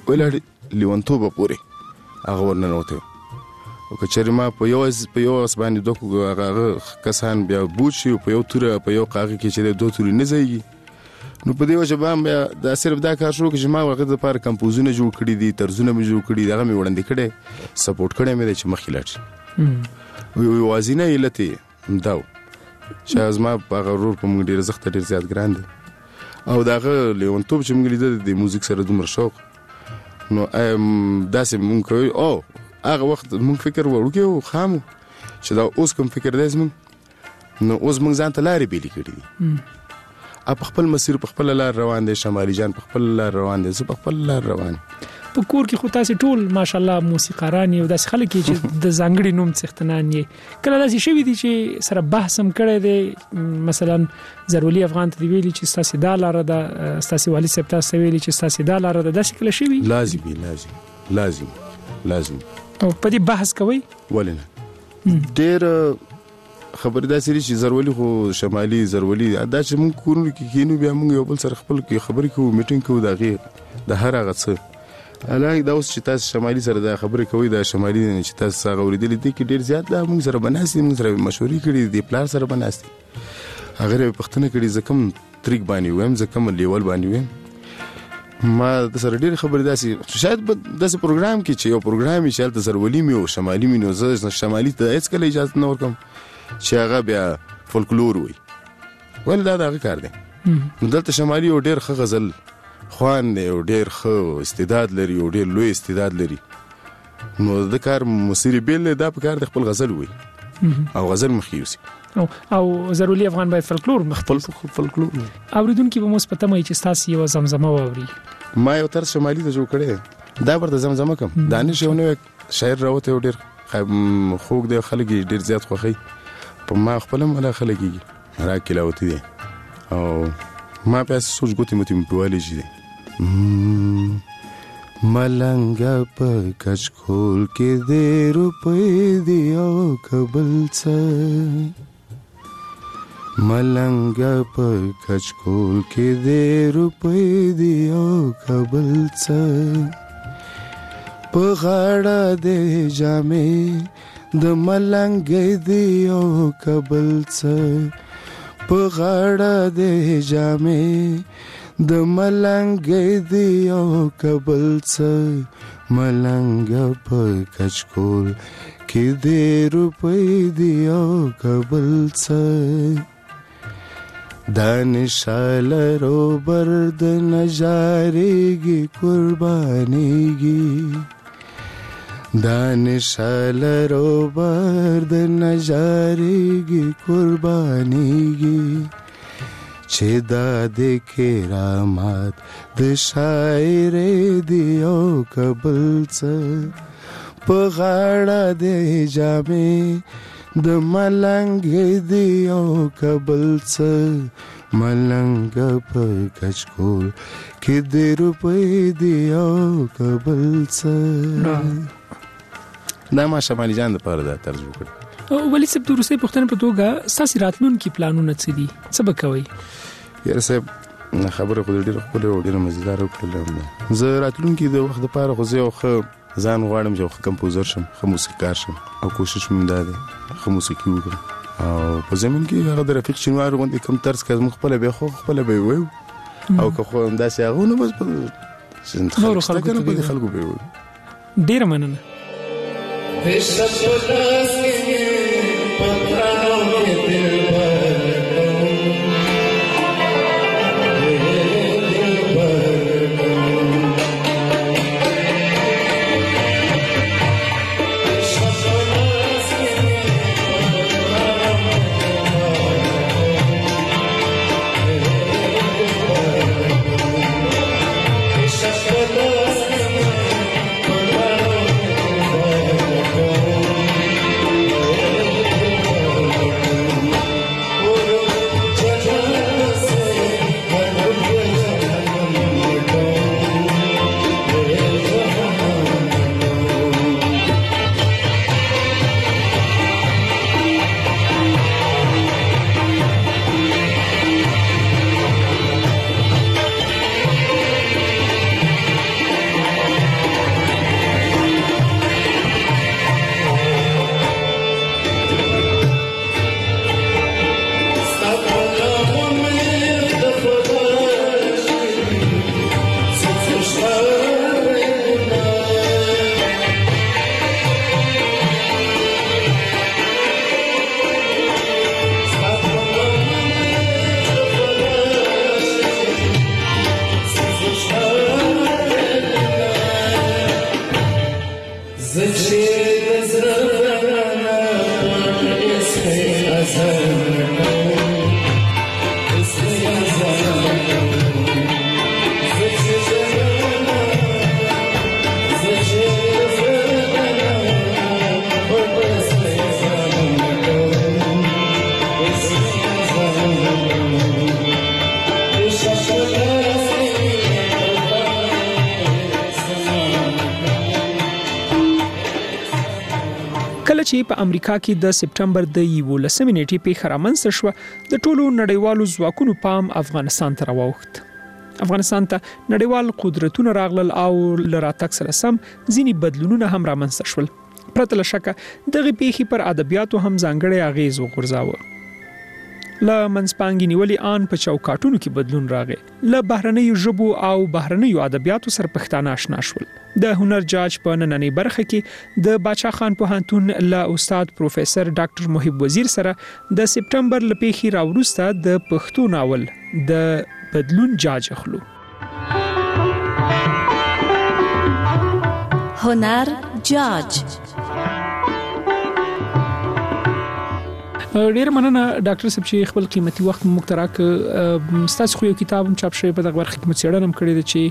ولې لیونتوب پوري هغه ورننوته او کچری ما په یو په یو اسباني دوه هغه کسان بیا بوچي په یو تور په یو قاغي کې چې دوه تور نه زیږي نو په دې وجه باندې دا صرف دا کار شروع چې ما وخت د پاره کمپوزونه جوړ کړی دي طرزونه مې جوړ کړی دغه مې وړاندې کړي سپورټ کړی مې چې مخې لاړ وي وي وازینه یلته داو چې از ما په غرور په موږ ډیر زخت ډیر زیات ګران دي او داغه لیونتوب چې موږ لیدل د موزیک سره دومره شوق نو داسې موږ کوي او هغه وخت موږ فکر وړو خامو چې دا اوس کوم فکر دی زموږ نو اوس موږ ځان ته لارې بیلې کړې دي اپ خپل مسیر په خپل لار روان دي شمالي جان په خپل لار روان دي زه په خپل لار روان په کور کې خو تاسو ټول ماشالله موسیقاران یو داس خلک چې د ځانګړي نوم څښتنان یې کله داسې شوی دي چې سره بحث هم کړی دی مثلا زرولي افغان ته ویلي چې تاسو دا لار ده تاسو والي صاحب تاسو ویلي چې تاسو دا لار ده داسې کله شوی لازمي لازم لازم لازم او په دې بحث کوي ولنه ډېر خبر دا سری چې زرولي خو شمالي زرولي دا چې مونږ کورونو کې کینو بیا مونږ یو بل سره خپل کې خبرې کوو میټینګ کوو دا غي د هر هغه څه الای دا اوس چې تاسو شمالي سره دا خبرې کوي دا شمالي چې تاسو هغه ورېدلې دي کې ډېر زیات دا مونږ سره بناسي مونږ سره مشورې کړې دي پلان سره بناسي هغه پښتنه کړي زکم طریق باندې ویم زکم لیول باندې ویم ما د سره ډېر خبرې داسې شاید داسې پروګرام کې چې یو پروګرام یې چې هلته زرولي مې او شمالي مې نو زه شمالي ته هېڅ کله اجازه نه ورکوم چې هغه بیا فولکلور وي ولې دا د هغه کار دی نو دلته شمالي یو ډېر ښه غزل خوان دی او ډېر ښه استعداد لري او ډېر لوی استعداد لري نو د کار موسیقي بیل دا په کار د خپل غزل وي او غزل مخیوسی او او ضروري افغان باید فلکلور خپل فلکلور اوریدونکو به مثبت مې چې تاسو یو زمزمه واوري. ما یو تر شمالي ته جوړ کړی دا ورته زمزمه کوم دانش یو نو شاعر راوته ډیر خوږ دی خلک ډیر زیات خوخي په ما خپل مله خلک راکې لاوتی دي او ما په سوچ ګوتې متي په والی شي ملنګ په کچکول کې دې روپې دی او کبل څه ملنګ په کچکول کې دې روپې دی او کبل څه په غاړه دې جامې د ملنګ دی او کبل څه په غاړه دې جامې د ملنګ دی او کبل څه ملنګ په کچکول کې دې روپې دی او کبل څه دانشال روبر د نجاریږي قربانیږي دانشال روبر د نجاریږي قربانیږي چې دا د کرامات د شاعر دی او کبل څه په غاړه د جامې د ملنګ دی او کبل څه ملنګ په کچکول کې د روپې دی او کبل څه دا ما شمالي جان د پاره دا ترجمه کړ. ولی سب د روسي پښتنه په توګه ساسي راتلونکي پلانونه څه دي څه به کوي؟ یاره صاحب خبره خو ډیره خپل او ډیره مزیدار وکړم زه راتلونکي د وخت لپاره خو زه خو ځان غواړم چې خو کمپوزر شم خو موسیقار شم او کوشش مې ده خو موسیقي وکړم او په زمين کې هغه د رفیق شنوار غوندې کم طرز کې زموږ خپل به خو خپل به وي او که خو همداسې هغه نو بس په نور خلکو په خلکو به وي ډیر مننه. کله چې په امریکا کې د سپټمبر د یولسمې نیټې پیښه رامنځته شوه د ټولو نړیوالو ځواکونو پام افغانستان ته راووخت. افغانستان ته نړیوال قدرتونه راغلل او له راتګ سره سم ځینې بدلونونه هم رامنځته شول. پرته له شکه دغه پیښې پر ادبیاتو هم ځانګړی اغیز وغورځاوه. له منځپانګې نیولې آن په چوکاټونو کې بدلون راغی. له بهرنیو ژبو او بهرنیو ادبیاتو سره پښتانه آشنا شول. د هنر جاج په نننۍ برخه کې د باچا خان پوهنتون له استاد پروفیسور ډاکټر محب وزیر سره د سپټمبر له پیښې راوروسته د پښتو ناول د بدلون جاج اخلو. هنر جاج ډیر مننه ډاکټر صاحب چې خپل قیمتي وخت مو تراک ستاسو خو یو کتاب چاپ شوی په دغه برخه کې مڅېړنه کړې ده چې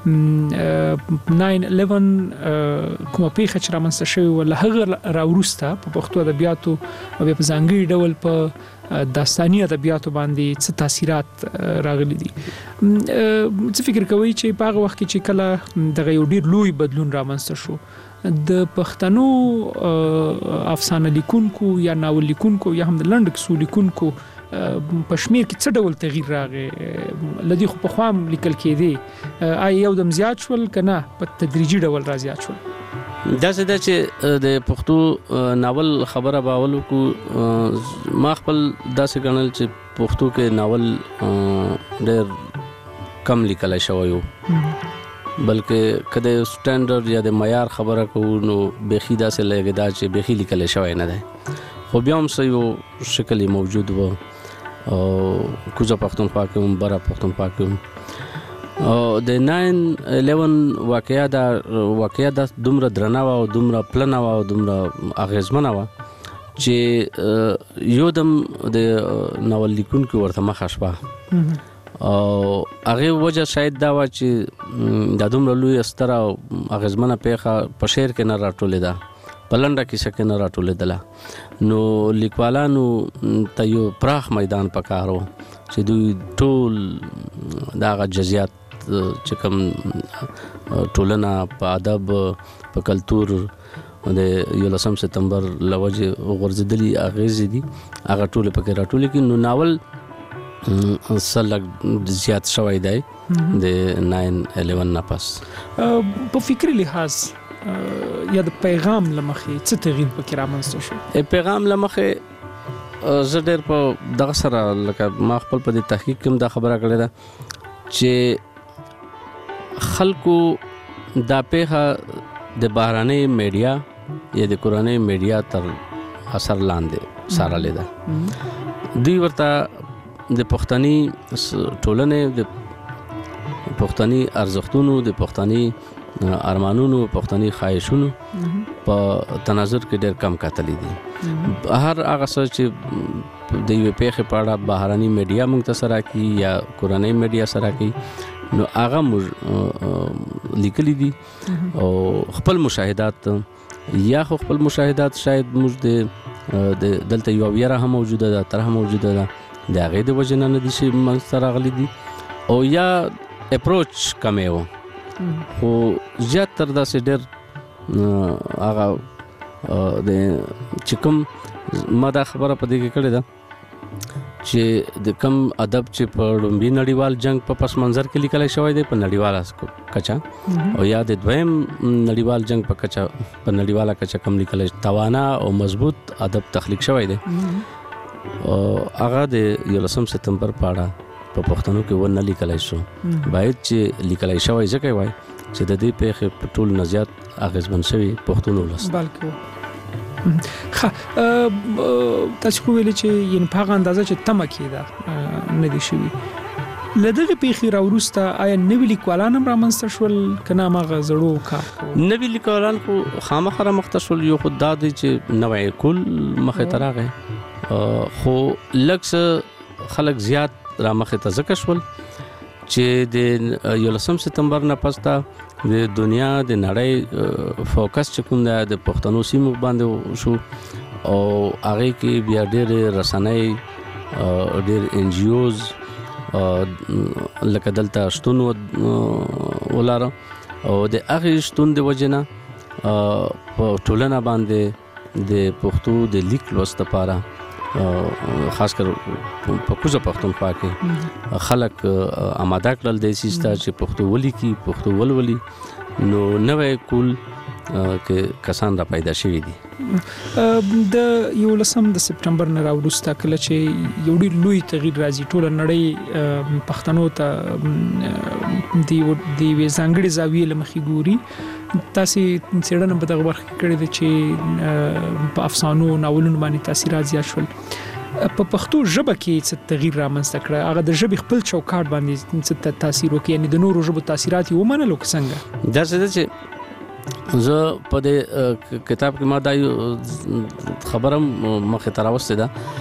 ناین الیون کومه پیښه چې رامنځته شوې و له هغه راوروسته په پښتو ادبیاتو او په ځانګړي ډول په داستاني ادبیاتو باندې څه تاثیرات راغلي دي. څه فکر کوئ چې په هغه وخت کې چې کله دغه یو ډیر لوی بدلون رامنځته شو د پښتنو افسانه لیکونکو یا ناول لیکونکو یا هم د لنډ کیسو لیکونکو په شمیر کې څه ډول تغییر راغی؟ لدی خو په خوام لیکل کېدی آیا یو دم زیات شول کنه په تدریجي ډول را زیات شول؟ دا څه ده چې د پښتو ناول خبره باولو کو ما خپل داسې ګڼل چې پښتو کې ناول ډېر کم لیکل شوی و، بلکې کله سټانډرډ یا د معیار خبره کوو نو بخي داسې لګی دا چې بخي لیکل شوی نه ده، خو بیا هم څه یو شکل موجود و او کوزه پښتونخوا کې هم بره پښتونخوا کې هم د ناین الیون واقعیا دا واقعیا دا دومره درنه و او دومره پلنه و او دومره اغیزمنه و چې یو دم د ناول لیکونکو ورته مخه شوه او هغه وجه شاید دا و چې د دومره لوی ستره او اغیزمنه پیښه په شعر کې نه راټولې ده، په لنډه کیسه کې نه راټولې ده، نو لیکوالانو ته یو پراخ میدان پکار و چې دوی ټول دغه جزئیات چې کوم ټولنه په ادب په کلچر د یولسم سپتمبر لوجه غورځېدلي اغیزې دي هغه ټول پکې راټولې کې نو ناول سلګ زیات شوی دی د ناین الیون نه پس. په فکری لحاظ یا د پیغام لمخې څه تغییر پکې رامنځته شو؟ پیغام لمخې زه ډېر په دغه سره لکه ما خپل په دې تحقیق کې دا خبره کړې ده چې خلکو دا پیښه د بهراني میډیا یا د کورنۍ میډیا تر اثر لاندې سارلې ده. دوی ورته د پښتني ټولنې د پښتني ارزښتونو د پښتني ارمانونو پښتني خواهشونو په تناظر کې ډېر کم کتلې دي. هر هغه څه چې د یو پیښې په اړه بهراني میډیا موږ ته سره کی یا کورنۍ میډیا سره کی نو هغه لیکلي دي او خپل مشاهدات یا خپل مشاهدات شاید موږ د دلته یو ویره هم موجوده ده تر هم موجوده ده د هغې د وجې نه نه دي چې منځته راغلي دي او یا اپروچ کمی و خو زیات تر داسې ډېر هغه د چې کوم ما دا خبره په دې کې کړې ده چې د کم ادب چې په لومړي نړیوال جنگ په پس منظر کې لیکل شوی دی په نړیواله کچه او یا د دویم نړیوال جنگ په کچه په نړیواله کچه کم لیکل توانا او مضبوط ادب تخلیق شوی دی او هغه د یولسم سپتمبر په اړه په پښتنو کې ونه لیکل شو باید چې لیکل شوی ځکه وای چې د دې پیښې په ټول نزيات اغیزمن شوی پښتون ولس بلکې خا تاسو خو ویل چې ین په هغه اندازه چې تمه کیده نه دي شوی لدغه پیښې راورسته آیا نوی لیکوالان هم رامنځته شول کنه ماغه زړو کار نوی لیکوالان خو خامخره مختصول یو خود د چې نوې کول مخه تراغه خو لکس خلک زیات را مخه ته ځکه شول چې د یولسم سپتمبر نه پسته د دنیا د نړۍ فوکس چې کوم د پښتنو سیمو باندې شو او هغه کې بیا ډېر رسنۍ ډېر ان جی اوز لکه دلته شتون ولاره او د هغه شتون د وجنه په ټولنه باندې د پښتو د لیک لوست لپاره خاص کر په کوزه پښتونخوا کې خلک آماده کړل د سیستا چې پښتو ولي کی پښتو ولولي نو نوې کول کې کسان را پیدا شوي دي. د یولسم د سپتمبر نه راوړسته کله چې یو ډېر لوی تغییر راځي ټول نړۍ پښتنو ته دی دی ځانګړي زاویې لمخې ګوري. تاسو څېړنه په دغه برخه کې کړې ده چې په افسانو ناولونو باندې تاثیرات زیات شول. په پښتو ژبه کې څه تغییر رامنځته کړ هغه د ژبې خپل چوکاټ باندې څه تاثیر وکړي یعنی د نورو ژبو تاثیرات یې ومنلو څنګه؟ دا څه ده چې زه په دې کتاب کې ما دا خبره مخه تراوسته ده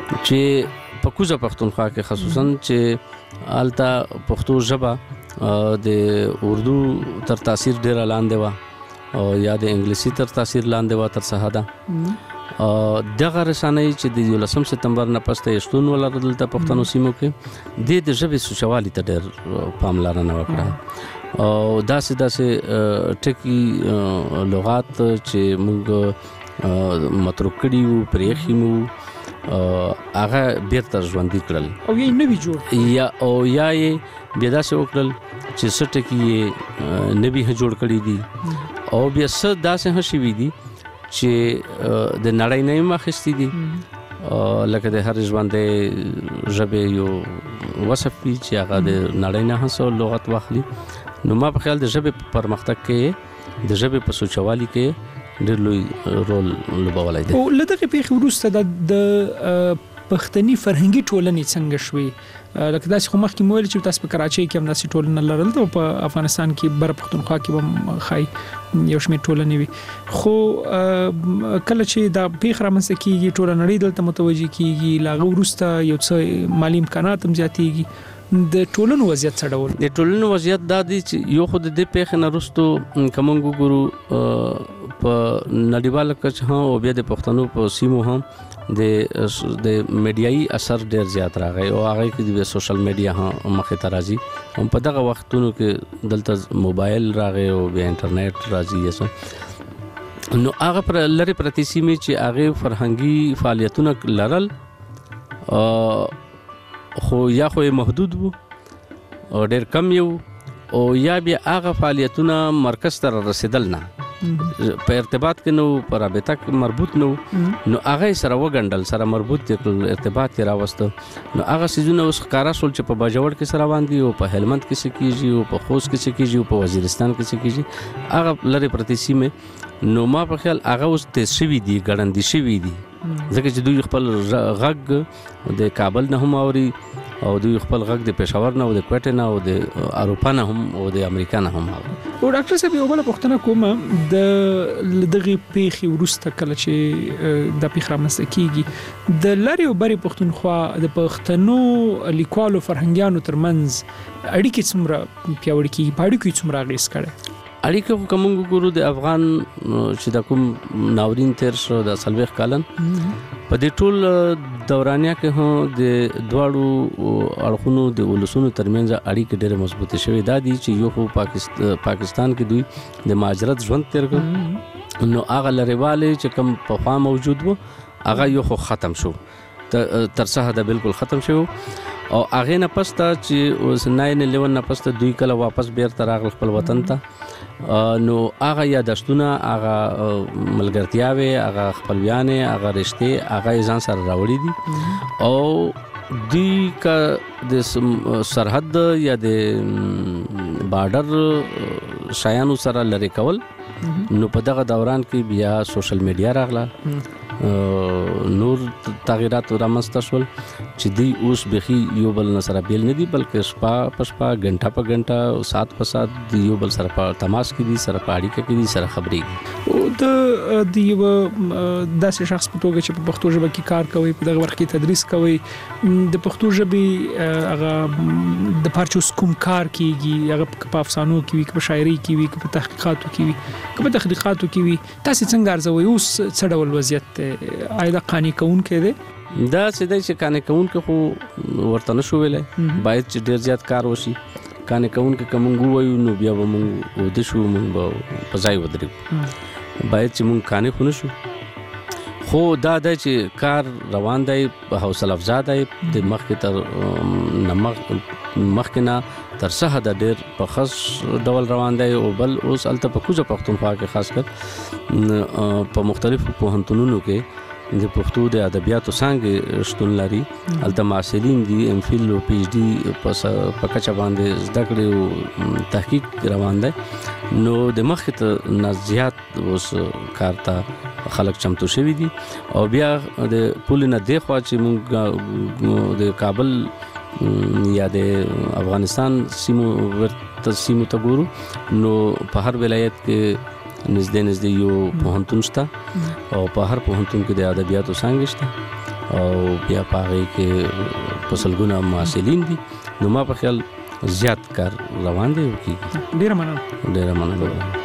چې په کوزه پښتونخوا کې خصوصا چې التا پښتو ژبه د اردو تر تاثیر ډیر لاندې و او یا د انګلیسي تر تاثیر لاندې و تر څه حدا دغه رسنۍ چې د یولسم سپتمبر نه پسته شتون ولرل د پښتنو سیمو کې د د ژبې سوچوالي ته ډیر پاملرنه وکړه او داسې داسې ټکی لغات چې موږ متروک کړي وو پرېښي مو هغه بیرته ژوندي کړل او یې نوی جوړ یا او یا یې بیا داسې وکړل چې څه ټکي یې نوي جوړ کړي دي او بیا څه داسې هم شوي دي چې د نړۍ نه یې اخیستي دي لکه د هر ژوندۍ ژبې یو وصف وي چې هغه د نړۍ نه هم څه لغت واخلي نو ما په خیال د ژبې په پرمختګ کې د ژبې په سوچوالي کې ډېر لوی رول لوبولی دی. او له دغې پېښې وروسته د پښتني فرهنګي ټولنې څنګه شوې؟ لکه داسې خو مخکې مو ویل چې تاسو په کراچۍ کې هم داسې ټولنه لرل او په افغانستان کې بر پښتونخوا کې هم ښایي یو شمېر ټولنې وي خو کله چې دا پېښه رامنځته کېږي ټوله نړۍ دلته متوجه کېږي له هغه وروسته یو څه مالي امکانات هم زیاتېږي د ټولنو وضعیت څه ډول د ټولنو وضعیت دا دی چې یو خو د دې پېښې نه وروسته که موږ وګورو په نړیواله کچه هم او بیا د پښتنو په سیمو هم د د میډیایي اثر ډېر زیات راغی او هغه کې د سوشل میډیا هم مخې ته راځي هم په دغه وختونو کې دلته موبایل راغی او بیا انټرنیټ راځي یسه نو هغه پر لری پرتی سیمې چې هغه فرهنګي فعالیتونه لرل خو یا خو محدود وو او ډېر کم یو او یا بیا هغه فعالیتونه مرکز ته رسیدل نه په ارتباط کې نو په رابطه کې مربوط نو نو هغه سره وګڼل سره مربوط ارتباط کې راوسته نو هغه سيزونه اوس ښکارا شول چې په باجوړ کې سره باندې او په هلمند کې څه کیږي او په خوست کې څه کیږي او په وزیرستان کې څه کیږي هغه لری پرتی سیمه نو ما په خیال هغه اوس تیز شوی دي ګړندې شوی دي ځکه چې دوی خپل غږ د کابل نه هم اوري او دوی خپل غږ د پېښور نه او د کوټې نه او د اروپا نه هم او د امریکا نه هم اوري. او ډاکټر صاحب یو بل پوښتنه کوم د دغه پیښې وروسته کله چې د پیښه رامنځته کیږي د لری او بری پښتونخوا د پښتنو لیکوالو فرهنګیانو ترمنځ اړیکې څومره پیاوړې کیږي په اړیکو څومره اغیز کړي؟ اړیکه کوم ګورو د افغان چې د کوم ناورین تیر شو د سلويخ کالن په دې ټول دورانیا کې هم د دواړو اړخونو د ولسونو ترمنځ اړیکې ډېر مضبوطه شوې دا دي چې یو خو پاکستان پاکستان کې دوی د مهاجرت ژوند تیر کړ نو هغه لريواله چې کوم په خوا موجود وو هغه یو خو ختم شو تر څه حد بالکل ختم شو او هغه نه پسته چې اوس ناین الیون نه پسته دوی کله واپس بیرته راغل خپل وطن ته نو هغه یادښتونه هغه ملګرتیاوي هغه خپلویانه هغه رشته هغه ځان سره راوړي دي او دوی کا د سرحد یا د بارډر شایانو سره لری کول نو په دغه دوران کې بیا سوشل میډیا راغله نور تغیرات رامنځته شول چې دوی اوس بخي یو بل سره بیل نه دي بلکې شپه په شپه غنټه په غنټه سات په سات یو بل سره په تماس کې دي سره په اړیکه کې دي سره خبرې او د د یو داسې شخص په توګه چې په پښتو ژبه کې کار کوي په دغه وخت کې تدریس کوي د پښتو ژبې هغه د پارچوس کوم کار کیږي هغه په افسانو کې وي په شاعري کې وي په تحقیقاتو کې وي په تحقیقاتو کې وي تاسو څنګه ارزوي اوس څه ډول وضعیت آیا د قانې کون کې دی دا سیده چې قانې کون کې خو ورته نشو ویلې باید چې ډیر زیات کار وشي قانې کون کې کوم وایو نو بیا به موږ ود شو موږ په ځای ودرېو باید چې موږ قانې خو نشو خو دا د چې کار روان دی په حوصله افزا دی د مخکې تر نمخ مخکنه تر څه د ډیر په خاص ډول روان دی او بل اوس الته په کوزه پښتونخوا کې خاص کر په مختلفو پوهنتونونو کې د پښتو د ادبیاتو څنګه شتون لري الته معاصرین دي ام فیل او پی ایچ ډي په کچه باندې زده کړې او تحقیق روان دی نو د مخکې ته نزيات اوس کار ته خلک چمتو شوي دي او بیا د پول نه دی خو چې موږ د کابل یا د افغانستان سیمو ورته سیمو ته ګورو نو په هر ولایت کې نږدې نږدې یو پوهنتون شته او په هر پوهنتون کې د ادبیاتو څنګه شته او بیا پاره کې پسلګونه محصلین دي. نو ما په خیال زیات کار روان دی کیږي. ډیر مننه ډیر مننه.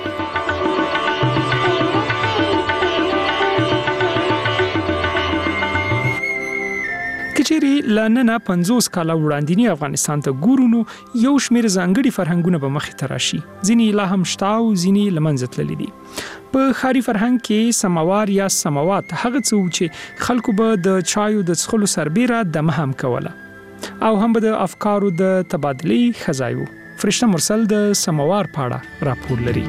کچېری لننه پنځوس کاله وړاندې افغانستان ته ګورونو یو شمېر ځانګړي فرهنګونه به مخې ته راشي. ځینې لا هم شته او ځینې له منځه تللي دي. په ښاري فرهنګ کې سماوار یا سماوات هغه څه و چې خلکو به د چایو د څښلو سربیره دمه هم کوله او هم به د افکارو د تبادلې ښه ځای و. فرشته مرسل د سماوار په اړه راپور لري.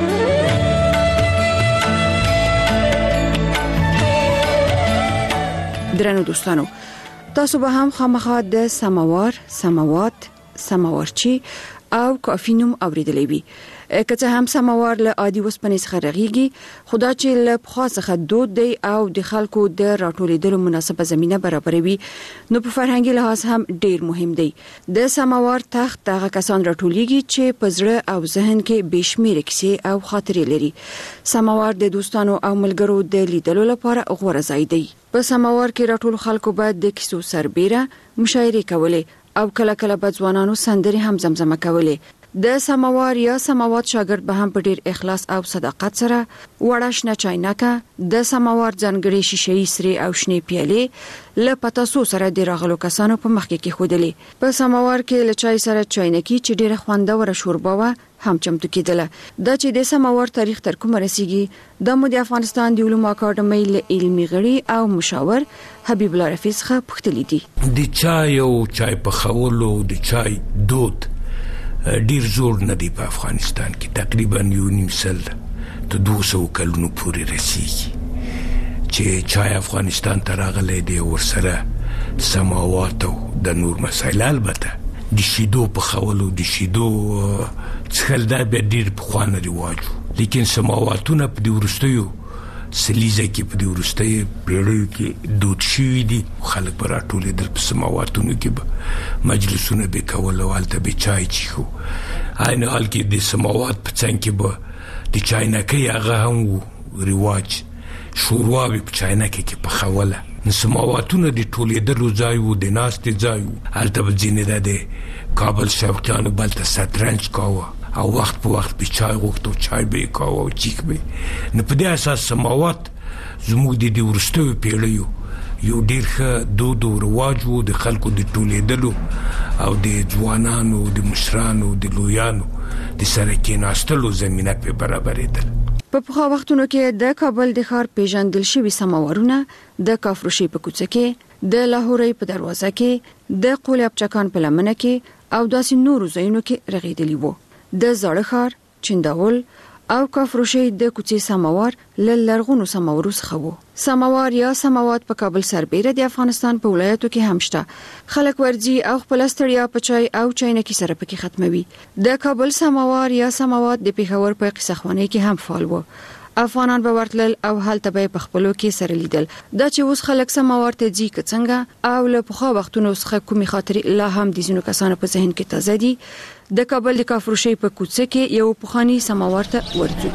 درنو دوستانو، تاسو به هم خامخا د سماوار، سماوات، سماورچی او کافی نوم اوریدلی وي. که څه هم سماوار له عادي وسپنې څخه رغیږي، خو دا چې له پخوا څخه دود دی او د خلکو د راټولېدلو مناسبه زمینه برابروي، نو په فرهنګي لحاظ هم ډیر مهم دی. د سماوار تخت هغه کسان راټولېږي چې په زړه او ذهن کې بشمیره کیسې او خاطرې لري. سماوار د دوستانو او ملګرو د لیدلو لپاره غوره ځای دی. په سماوار کې راټول خلکو باید د کیسو سربیره مشاعرې کولې او کله کله به ځوانانو سندرې هم زمزمه کولې. د سماوار یا سماوات شاګرد به هم په ډیر اخلاص او صداقت سره وړه شنه چاینکه، د سماوار ځانګړي شیشې سرې او شنې پیالې له پتاسو سره د راغلو کسانو په مخ کې خودلې. په سماوار کې له چای سره چاینکی چې ډیره خوندوره شوربه و هم چمتو کېدله. دا چې د سماوار تاریخ تر کومه رسیږي، د مو د افغانستان د علومو اکاډمۍ له علمي غړي او مشاور حبیب الله رفیع څخه پوښتنې دي. د چای او چای په خولو د چای دود ډیر زور نه دی په افغانستان کې. تقریبا یو نیم سل ته دوه سوه کلونو پورې رسیږي چې چای افغانستان ته راغلی دی. ورسره سماوات او د نور مسایل، البته د شیدو په خولو د شیدو څښل دا بیا ډیر پخوانی رواج و، لیکن سماواتونه په د وروستیو سلیزه کې په د وروستیو پیړیو کې دود شوي دي. خلک به راټولېدل په سماواتونو کې به مجلسونه به کول او هلته به چای چیښو. عین حال کې د سماوات په څنګ کې به د چاینکۍ هغه هم و رواج، شوروا به په چاینکۍ کې پخوله. سماواتونه د ټولېدلو ځای و، د ناستې ځای و. هلته به ځینې د کابل شوقیانو بلته شطرنج کاوه او وخت په وخت به چای غوښت او چای به یې کاوه او چیک به. نو په دې اساس سماوات زموږ د دې وروستیو پیړیو یو ډېر ښه دود او رواج و، د خلکو د ټولېدلو او د ځوانانو، د مشرانو، د لویانو د سره کېناستلو زمینه پې برابرېدل. په پخوا وختونو کې د کابل د ښار پیژندل شوي سماورونه د کافروشي په کوڅه کې، د لاهوري په دروازه کې، د قول ابچکان په لمنه کې او داسې نورو ځایونو کې رغېدلی وو. د زاړه ښار، چنداول او کافروشي د کوڅې سماوار له لرغونو سماورو څخه وو. سماوار یا سماوات په کابل سربیره د افغانستان په ولایتو کې هم شته. خلک ورځي او خپل ستړیا په چای او چاینکي سره پکې ختموي. د کابل سماوار یا سماوات د پیښور په قصخوانۍ کې هم فعال وو. افغانان به ورتل او هلته به په خپلو کې سره لیدل. دا چې اوس خلک سماوار ته ځي که څنګه او له پخوا وختونو څخه کومې خاطرې لا هم د ځینو کسانو په ذهن کې تازه دي، د کابل د کافروشي په کوڅه کې یو پخوانی سماوار ته ورځو.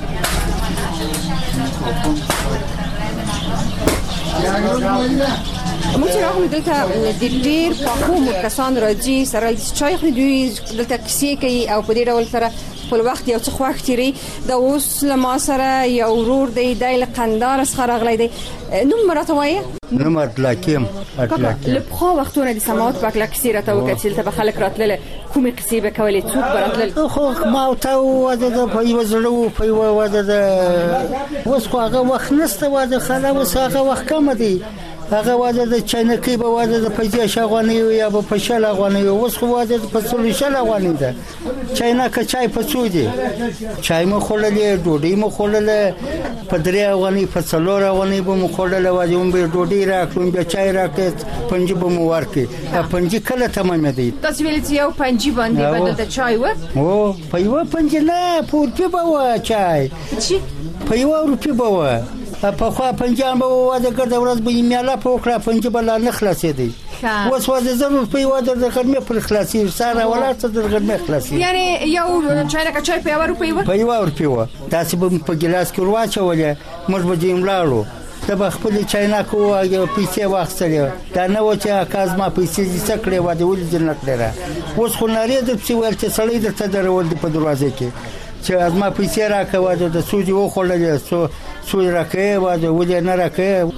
موږ چې راغلو دلته د ډېر پاکو کسان راځي سره چای خوري، دوی دلته کیسې کوي او په دې ډول سره خپل وخت یو څه خوښ تیری. دا اوس له ما سره یو ورور دی، دی له قندهار څخه راغلی دی. نوم مې راته وایه؟ نوم اطلاقیم. له پخوا وختونه د سماوات په هکله کیسې راته وکړه چې دلته به خلک راتلل، کومې کیسې به کولې، څوک به راتلل؟ خو ما ورته وواده ده په یوه زړه و، په یوه واده ده. اوس خو هغه وخت نشته واده خاله، اوس هغه وخت کمه دی. هغه واده د چاینکۍ به واده د پیسې شغواني یا به په شل افغاني، اوس خو واده په څلور شل افغاني ده. چاینکه چای په څو دی؟ چای مو خوړلې، ډوډۍ مو خوړله، په درې افغاني په څلور افغاني به مو خوړله. واده مو به ډوډۍ راکړو، بیا چای راکړ، پنجي به مو ورکړي. پنجي کله تمامه دی؟ تاسو ویل چې یو پنجي باندې بدل د چای و؟ او په یو پنجي نه، په روپۍ به و چای. چی؟ په یو روپۍ به و. په خوا پنجان به واده ګرځه ورځ به میاله په وکړه، پنجه به لا نه خلاصېدی. اوس واده زر روپۍ واده د غرمې پر خلاصېږي، سهار ولاړ څه د غرمې خلاصېږي. یعنې یو چاینکه چای په یوه روپۍ و؟ په یوه روپۍ و. داسې به په ګیلاس کې ور واچولې، موږ به ځین ولاړو. د خپل چایناکو او پیسې واخیستلې دا نه و چې کازما پیسې دې څکړې و د ول جنت لره اوس خو نارې د څه ول چې سړی درته درول په دروازه کې چې ازما پیسې راکوه د سوجي و خړلې سو سوج راکې و د ول نه راکې.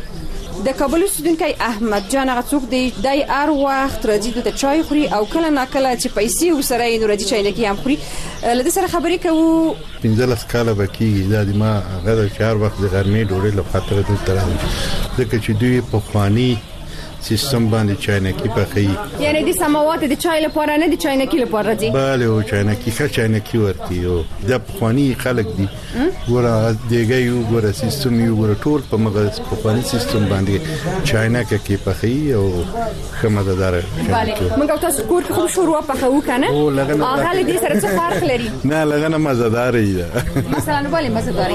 د کابل اوسیدونکی احمد جان هغه څوک دی د هر وخت راځي د چای خوري او کله ناکله چې پیسې وسره یې راځي چاینکی هم خوري. لدې سره خبرې کوو پنځلس کاله بکیږي دا د ما غدا چهار وخت د غرمې ډوډۍ لپاره خاطر دې تر ځکه چې دوی په خواني سیستم باندې چاینکی پخې یعنی د سماوات د چای لپاره نه د چاینکی لپاره راځي. bale او چاینکی ښه چاینکی ورتي او د خواني خلک دي ګوره دیګي یو ګوره سیستم یو ګوره ټول په مغز په خواني سیستم باندې چاینکی کې پخې او ښه مزدار. bale موږ تاسو کور کې خو شروع پخو کنه هغه له دې سره څه فرق لري؟ نه لغنه مزدار دی مثلا bale مزدار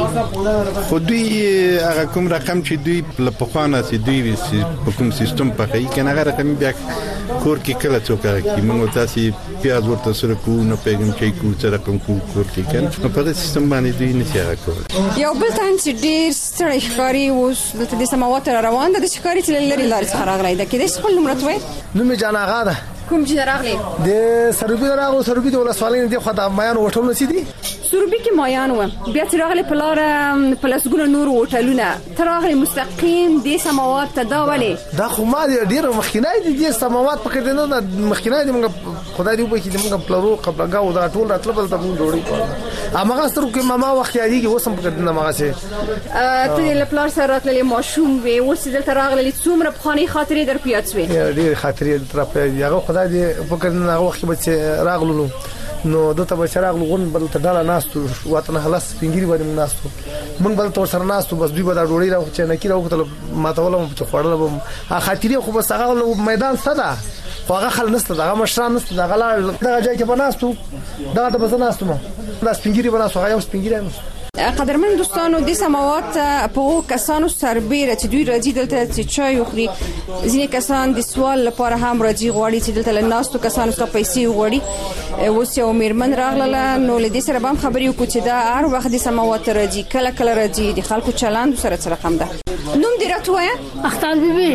خو دوی هغه کوم رقم چې دوی په خوانه سي دوی په کوم سیستم پخې کنه هغه رقم بیا کور کې کله څوک کوي موږ تاسو پیاز ورته سره کو نه پیغام چې کو سره کوم کور کې کنه په دې سیستم باندې دوی نشي راکول. یو بل تان چې ډیر ستړي ښکاری اوس د سماوات روان ده د ښکاری چې لري لارې څخه راغلی ده کې د خپل نمرت وای نو می جان آغا ده کوم چې راغلی د سروبي راغو سروبي د ولسوالۍ دی خو د مایان هوټل نسی دي سروبي کې مایان و بیا چې راغلی په لار په لاسګونو نور هوټلونه تر راغلی مستقیم د سماوات ته دا ولې دا خو ما ډیر مخکینای دي د سماوات پکې نه مخکینای دي موږ خدای دې وکړي چې موږ پلرو قبلګاو دا ټول راتل بل ته موږ ډوړي کوو امغه سترو کې ماما وخت یادي کې وسم پکې نه مغه سي ته له پلار سره راتللې ماشوم وي اوس دلته راغلی څومره په خاني خاطرې در پیات وي ډیر خاطرې تر په یغه خدای دې پکې نه وخت به راغلو نو دته به شراغ لغون بل ته ډاله ناستو وطن خلاص پنګيري باندې ناستو مونږ بل تور سره ناستو بس دوی به دا ډوړي راو چې نه کیرو ته ماتولم چې خړل به خاطرې خو بس هغه میدان صدا خو هغه خل نسته دا مشران نسته دا غلا دا ځای کې بناستو دا ته بس ناستو ما دا سپنګيري بناستو هغه سپنګيري. قدرمن دوستانو د سماوات په کسانو سربېره چې دوی راځي دلته چې چای وخوري ځینې کسان د سوال لپاره هم راځي غواړي چې دلته له ناستو کسانو څخه پیسې وغواړي. اوس یو میرمن راغله نو له دې سره به هم خبرې وکړو چې دا هر وخت د سماوات راځي کله کله راځي د خلکو چلند سره څه رقم ده. نوم دې راته وایه؟ اختر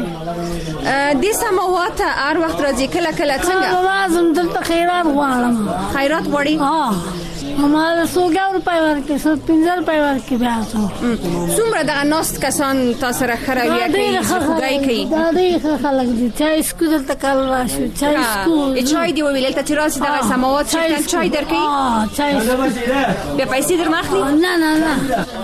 بیبي. د سماوات هر وخت راځي کله کله څنګه؟ لازم دلته خیرات غواړم. خیرات غواړي؟ ها هماره سوګاو په پایوار کې سو پنځل پایوار کې بیا سو څومره د ناست کسان تاسو سره خرویا کوي خدای کوي دا دې خلک دي چای سکو دلته کال راشو چای سکو چای دی ویل ته چې راځي د سماوات چې چای درکې ها چای بیا پیسې در مخلي نه نه نه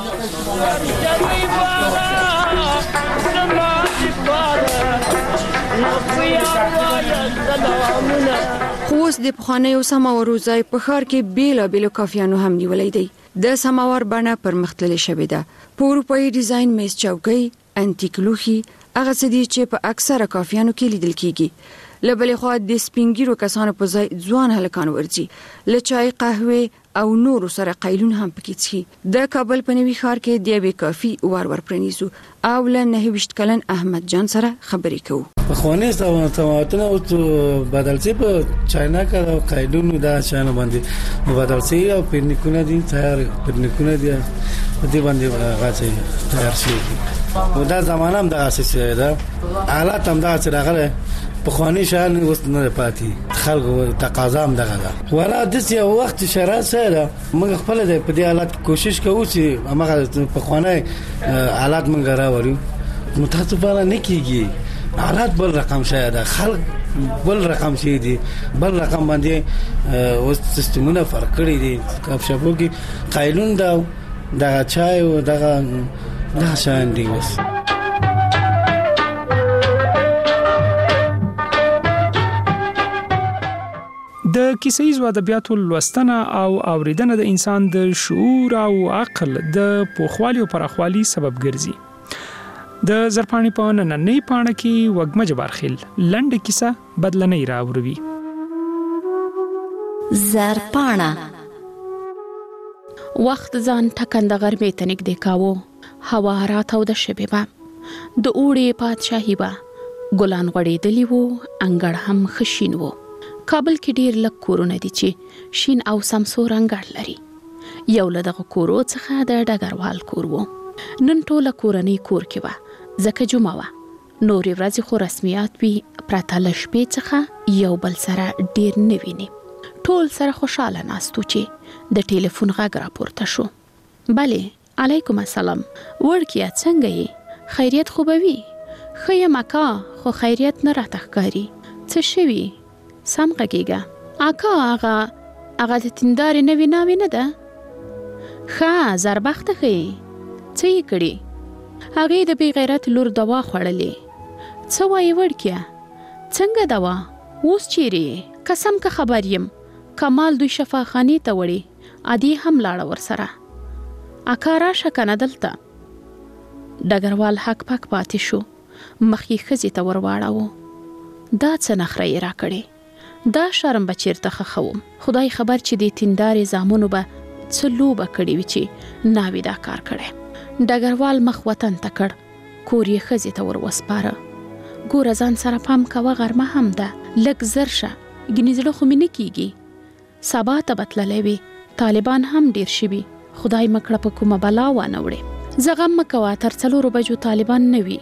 خوست د پخوانیو سماورو ځای په ښار کې بیلا بیلو کافیانو هم نیولې دی. د سماور بڼه پرمختللې شوې ده. په اروپایي ډیزاین میز چوکۍ انټیک لوښي هغه څه دي چې په اکثره کافیانو کې لیدل کیږي. لبلې خو د سپینګیرو کسانو په ځای ځوان هلکان ورځي ل چای قهوه او نور سره قیلون هم پکې څي. د کابل په نوي ښار کې د یوې کافي ور ور پرنيزو او له نه وشت کلن احمد جان سره خبرې کوو. په خوانې سماواتونه او بدل شي په چاینا کې او قیلون دا شانه باندې بدل شي او پرنیکونه دي تیار پرنیکونه دي په دې باندې غاڅي تیار شي. نو دا زمانه هم دا اساس ده حالات هم دا چې راغله په خوانې شان اوس نه پاتې خلکو تقاضا هم دغه ده ولا د څه وخت شرایط سره موږ خپل د په دې حالت کوشش کوو چې هغه په خوانې حالات موږ راوړو نو تاسو په نه کیږي حالات بل رقم شاید خلک بل رقم شي دي بل رقم باندې اوس سیستمونه فرق کړی دي کاپ شپو کې قیلون دا د چای او دغه دا شان دي اوس. د کیسې ادبیاتو لوستنه او اوریدنه د انسان د شعور او عقل د پوخوالي او پراخوالي سبب ګرځي. د زرپانی په نننۍ پاڼه کې وګمه جبارخیل لنډه کیسه بدلنۍ راوړي. زرپانه وخت ځان ټکنده غرمې ته نږدې کاوه. هوا راتاوده شوې وه. د اوړي پادشاهي وه. ګلان غوړېدلي وو. انګړ هم ښه شین وو. کابل کې ډیر لږ کورونه دي چې شین او سمسور انګړ لري. یو له دغه کورو څخه د ډګروال کور وو. نن ټوله کورنۍ کور کې وه ځکه جمعه وه. نورې ورځې خو رسمیات وي پرته له شپې څخه یو بل سره ډیر نه ویني. ټول سره خوشاله ناستو چې د ټلیفون غږ راپورته شو. بلې علیکم السلام، وړکیه څنګه یې؟ خیریت خو به وي؟ ښه یم اکا، خو خیریت نه راته ښکاري. څه شوي؟ سم غږېږه. اکا هغه هغه د تیندارې نوې ناوې نه ده؟ ښه زربخته ښیي. څه یې کړي؟ هغې د بې غیرت لور دوا خوړلې. څه وایې وړکیه؟ څنګه دوا؟ اوس چیرې یې؟ قسم که خبر یم کمال دوی شفاخانې ته وړې، عادي هم لاړه ورسره. اکا راشه کنه دلته. ډګروال حق پک پاتې شو، مخ یې ښځې ته ور واړاوه. دا څه نخره یې راکړې؟ دا شرم به چیرته خښوم. خدای خبر چې دې تیندارې زامنو به څه لوبه کړې وي چې ناوې دا کار کړی. ډګروال مخ وطن ته کړ، کور یې ښځې ته ور وسپاره. ګوره ځان سره پام کوه، غرمه هم ده، لږ زر شه، ګینې زړه خو مې نه کېږي. سبا ته به تللی وي، طالبان هم ډیر شوي، خدای مکړه په کومه بلا وانه وړې. زه غم مه کوه، تر څلورو بجو طالبان نه وي.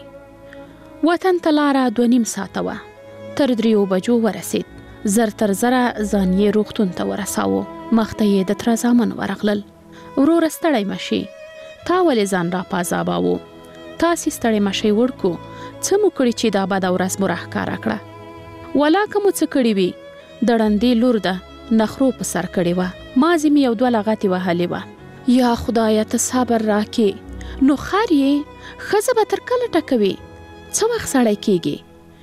وطن ته لاره دوه نیم ساعته وه، تر دریو بجو ورسید. زر تر زره ځان یې روغتون ته ورساوه. مخ ته یې د تره زامن ورغلل. وروره ستړی مشي، تا ولې ځان را پازاباوه؟ تاسې ستړی مشئ وړکو، څه مو کړي چې دا بده ورځ مو راښکاره کړه؟ ولاکه مو څه کړي وي؟ د ړندې لور ده، نخرو په سر کړې وه، مازې مې یو دوه لغتې وهلې وه. یا خدایه ته صبر راکې. نو خر یې ښځه به تر کله ټکوي؟ څه وخت سړی کېږي؟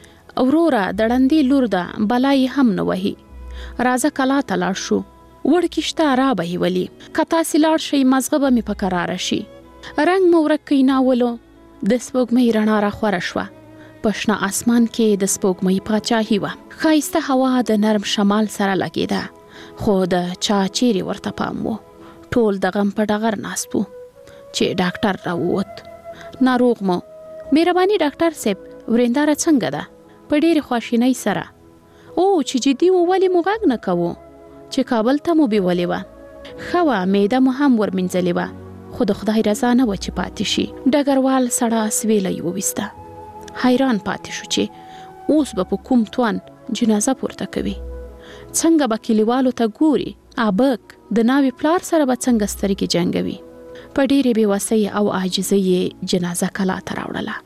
وروره د ړندې لور ده، بلا یې هم نه وهي. راځه کلا ته لاړ شو، وړکي شته را به یې ولي. که تاسې لاړ شئ مزغه به مې په کراره شي. رنګ مو ورک کئ ناولو. د سپوږمۍ رڼا را خوره شوه. په شنه اسمان کې د سپوږمۍ پاچاهي وه. ښایسته هوا د نرم شمال سره لګېده، خو د چا چیرې ورته پام و. ټول د غم په ډغر ناست وو چې ډاکټر راووت. ناروغ مو. مهرباني ډاکټر صاحب، ورېنداره څنګه ده؟ په ډېرې خواشینۍ سره. او چې جدي و ولې مو غږ نه کوو؟ چې کابل ته مو بیولې وه. ښه وه، معده مو هم ورمینځلې وه، خو د خدای رضا نه وه چې پاتې شي. ډګروال سړه سویله یې وویسته. حیران پاتې شو چې اوس به په کوم توان جنازه پورته کوي. څنګه به کلیوالو ته ګوري؟ ابک د ناوې پلار سره به څنګه سترګې جنګوي؟ په ډېرې بېوسۍ او عاجزۍ یې جنازه کلا ته راوړله.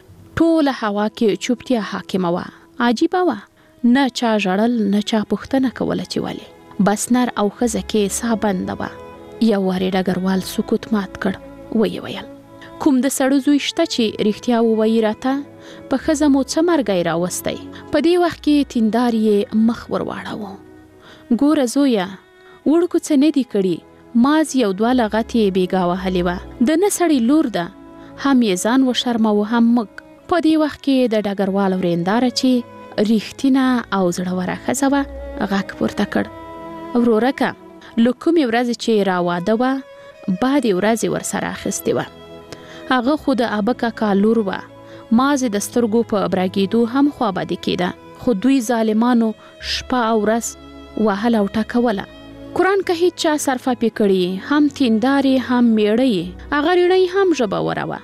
ټوله هوا کې چوپتیا حاکمه وه. عجیبه وه، نه چا ژړل نه چا پوښتنه کوله چې ولې. بس نر او ښځه کې ساه بنده وه. یو وارې ډګروال سکوت مات کړ. ویې ویل، کوم د سړو زوی شته چې رښتیا ووایي راته؟ په ښځه مو څه مرګی راوستی؟ په دې وخت کې تیندار یې مخ ور واړاوه. ګوره زویه، وړکو څه نه دي کړي، ماز یو دوه لغتې بېګا وهلې وه. د نه سړي لور ده، هم یې ځان وشرموه هم موږ. په دې وخت کې د ډګروال ورېنداره چې رښتینه او زړوره ښځه وه غږ پورته کړ. ورورکه، له کومې ورځې چې را واده وه بعدې ورځې ورسره اخیستې وه. هغه خو د ابک اکا لور وه. مازې د سترګو په برګېدو هم خوابدې کېده، خو دوی ظالمانو شپه او ورځ وهله او ټکوله. قرآن که هیڅ چا صرفه پې کړي، هم تیندارې هم میړه، هغه ریړۍ هم ژبوره وه.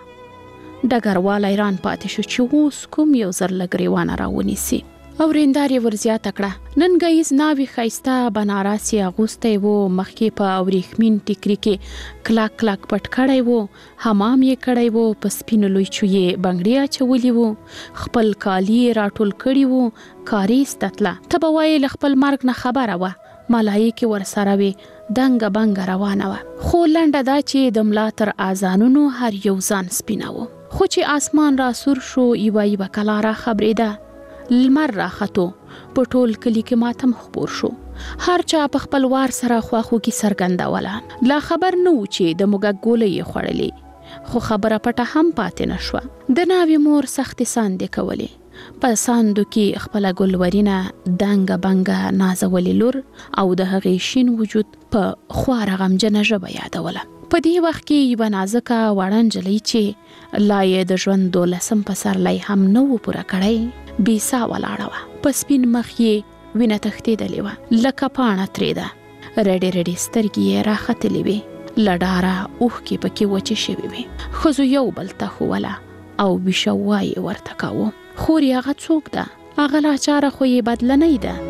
ډګروال حیران پاتې شو چې اوس کوم یو زر له ګریوانه راونیسي. او ورېندار یې ورزیاته کړه. نن ګیز ناوې ښایسته بنارس یې اغوستی و، مخکې په وریښمین ټیکري کې کلک کلک پټ کړی و، حمام یې کړی و، په سپینو لویچو یې بنګړي اچولي و، خپل کالي یې راټول کړي و، کاریسته تله. ته به وایې له خپل مرګ نه خبره وه، ملایکې ورسره وې، دنګه بنګه روانه وه. خو لنډه دا چې د ملا تر اذانونو هر یو ځان سپینه و. خو چې اسمان را سور شو، یوه یوه کلا را خبرېده. لمر را خطو، په ټول کلی کې ماتم خپور شو. هر چا په خپل وار سره خواخوږي څرګندوله. لا خبر نه و چې د موږک ګولۍ یې خوړلې، خو خبره پټه هم پاتې نه شوه. د ناوې مور سختې ساندې کولې. په ساندو کې خپله ګلورینه دنګه بنګه نازولې لور او د هغې شین وجود په خواره غمجنه ژبه یادوله. په دې وخت کې یوه نازکه وړه نجلۍ چې لا یې د ژوند دولسم پسرلی هم نه و پوره کړی بې ساه ولاړه وه. په سپین مخ یې وینه تښتېدلې وه، لکه پاڼه ترېده. رډې رډې سترګې یې راختلې وې، لډاره اوخ کې پکې وچې شوي وي. ښځو یو بل ته ښووله او بیشوه یې ورته کاوه. خور یې هغه څوک ده؟ هغه لاچاره خو یې بدله نه ده.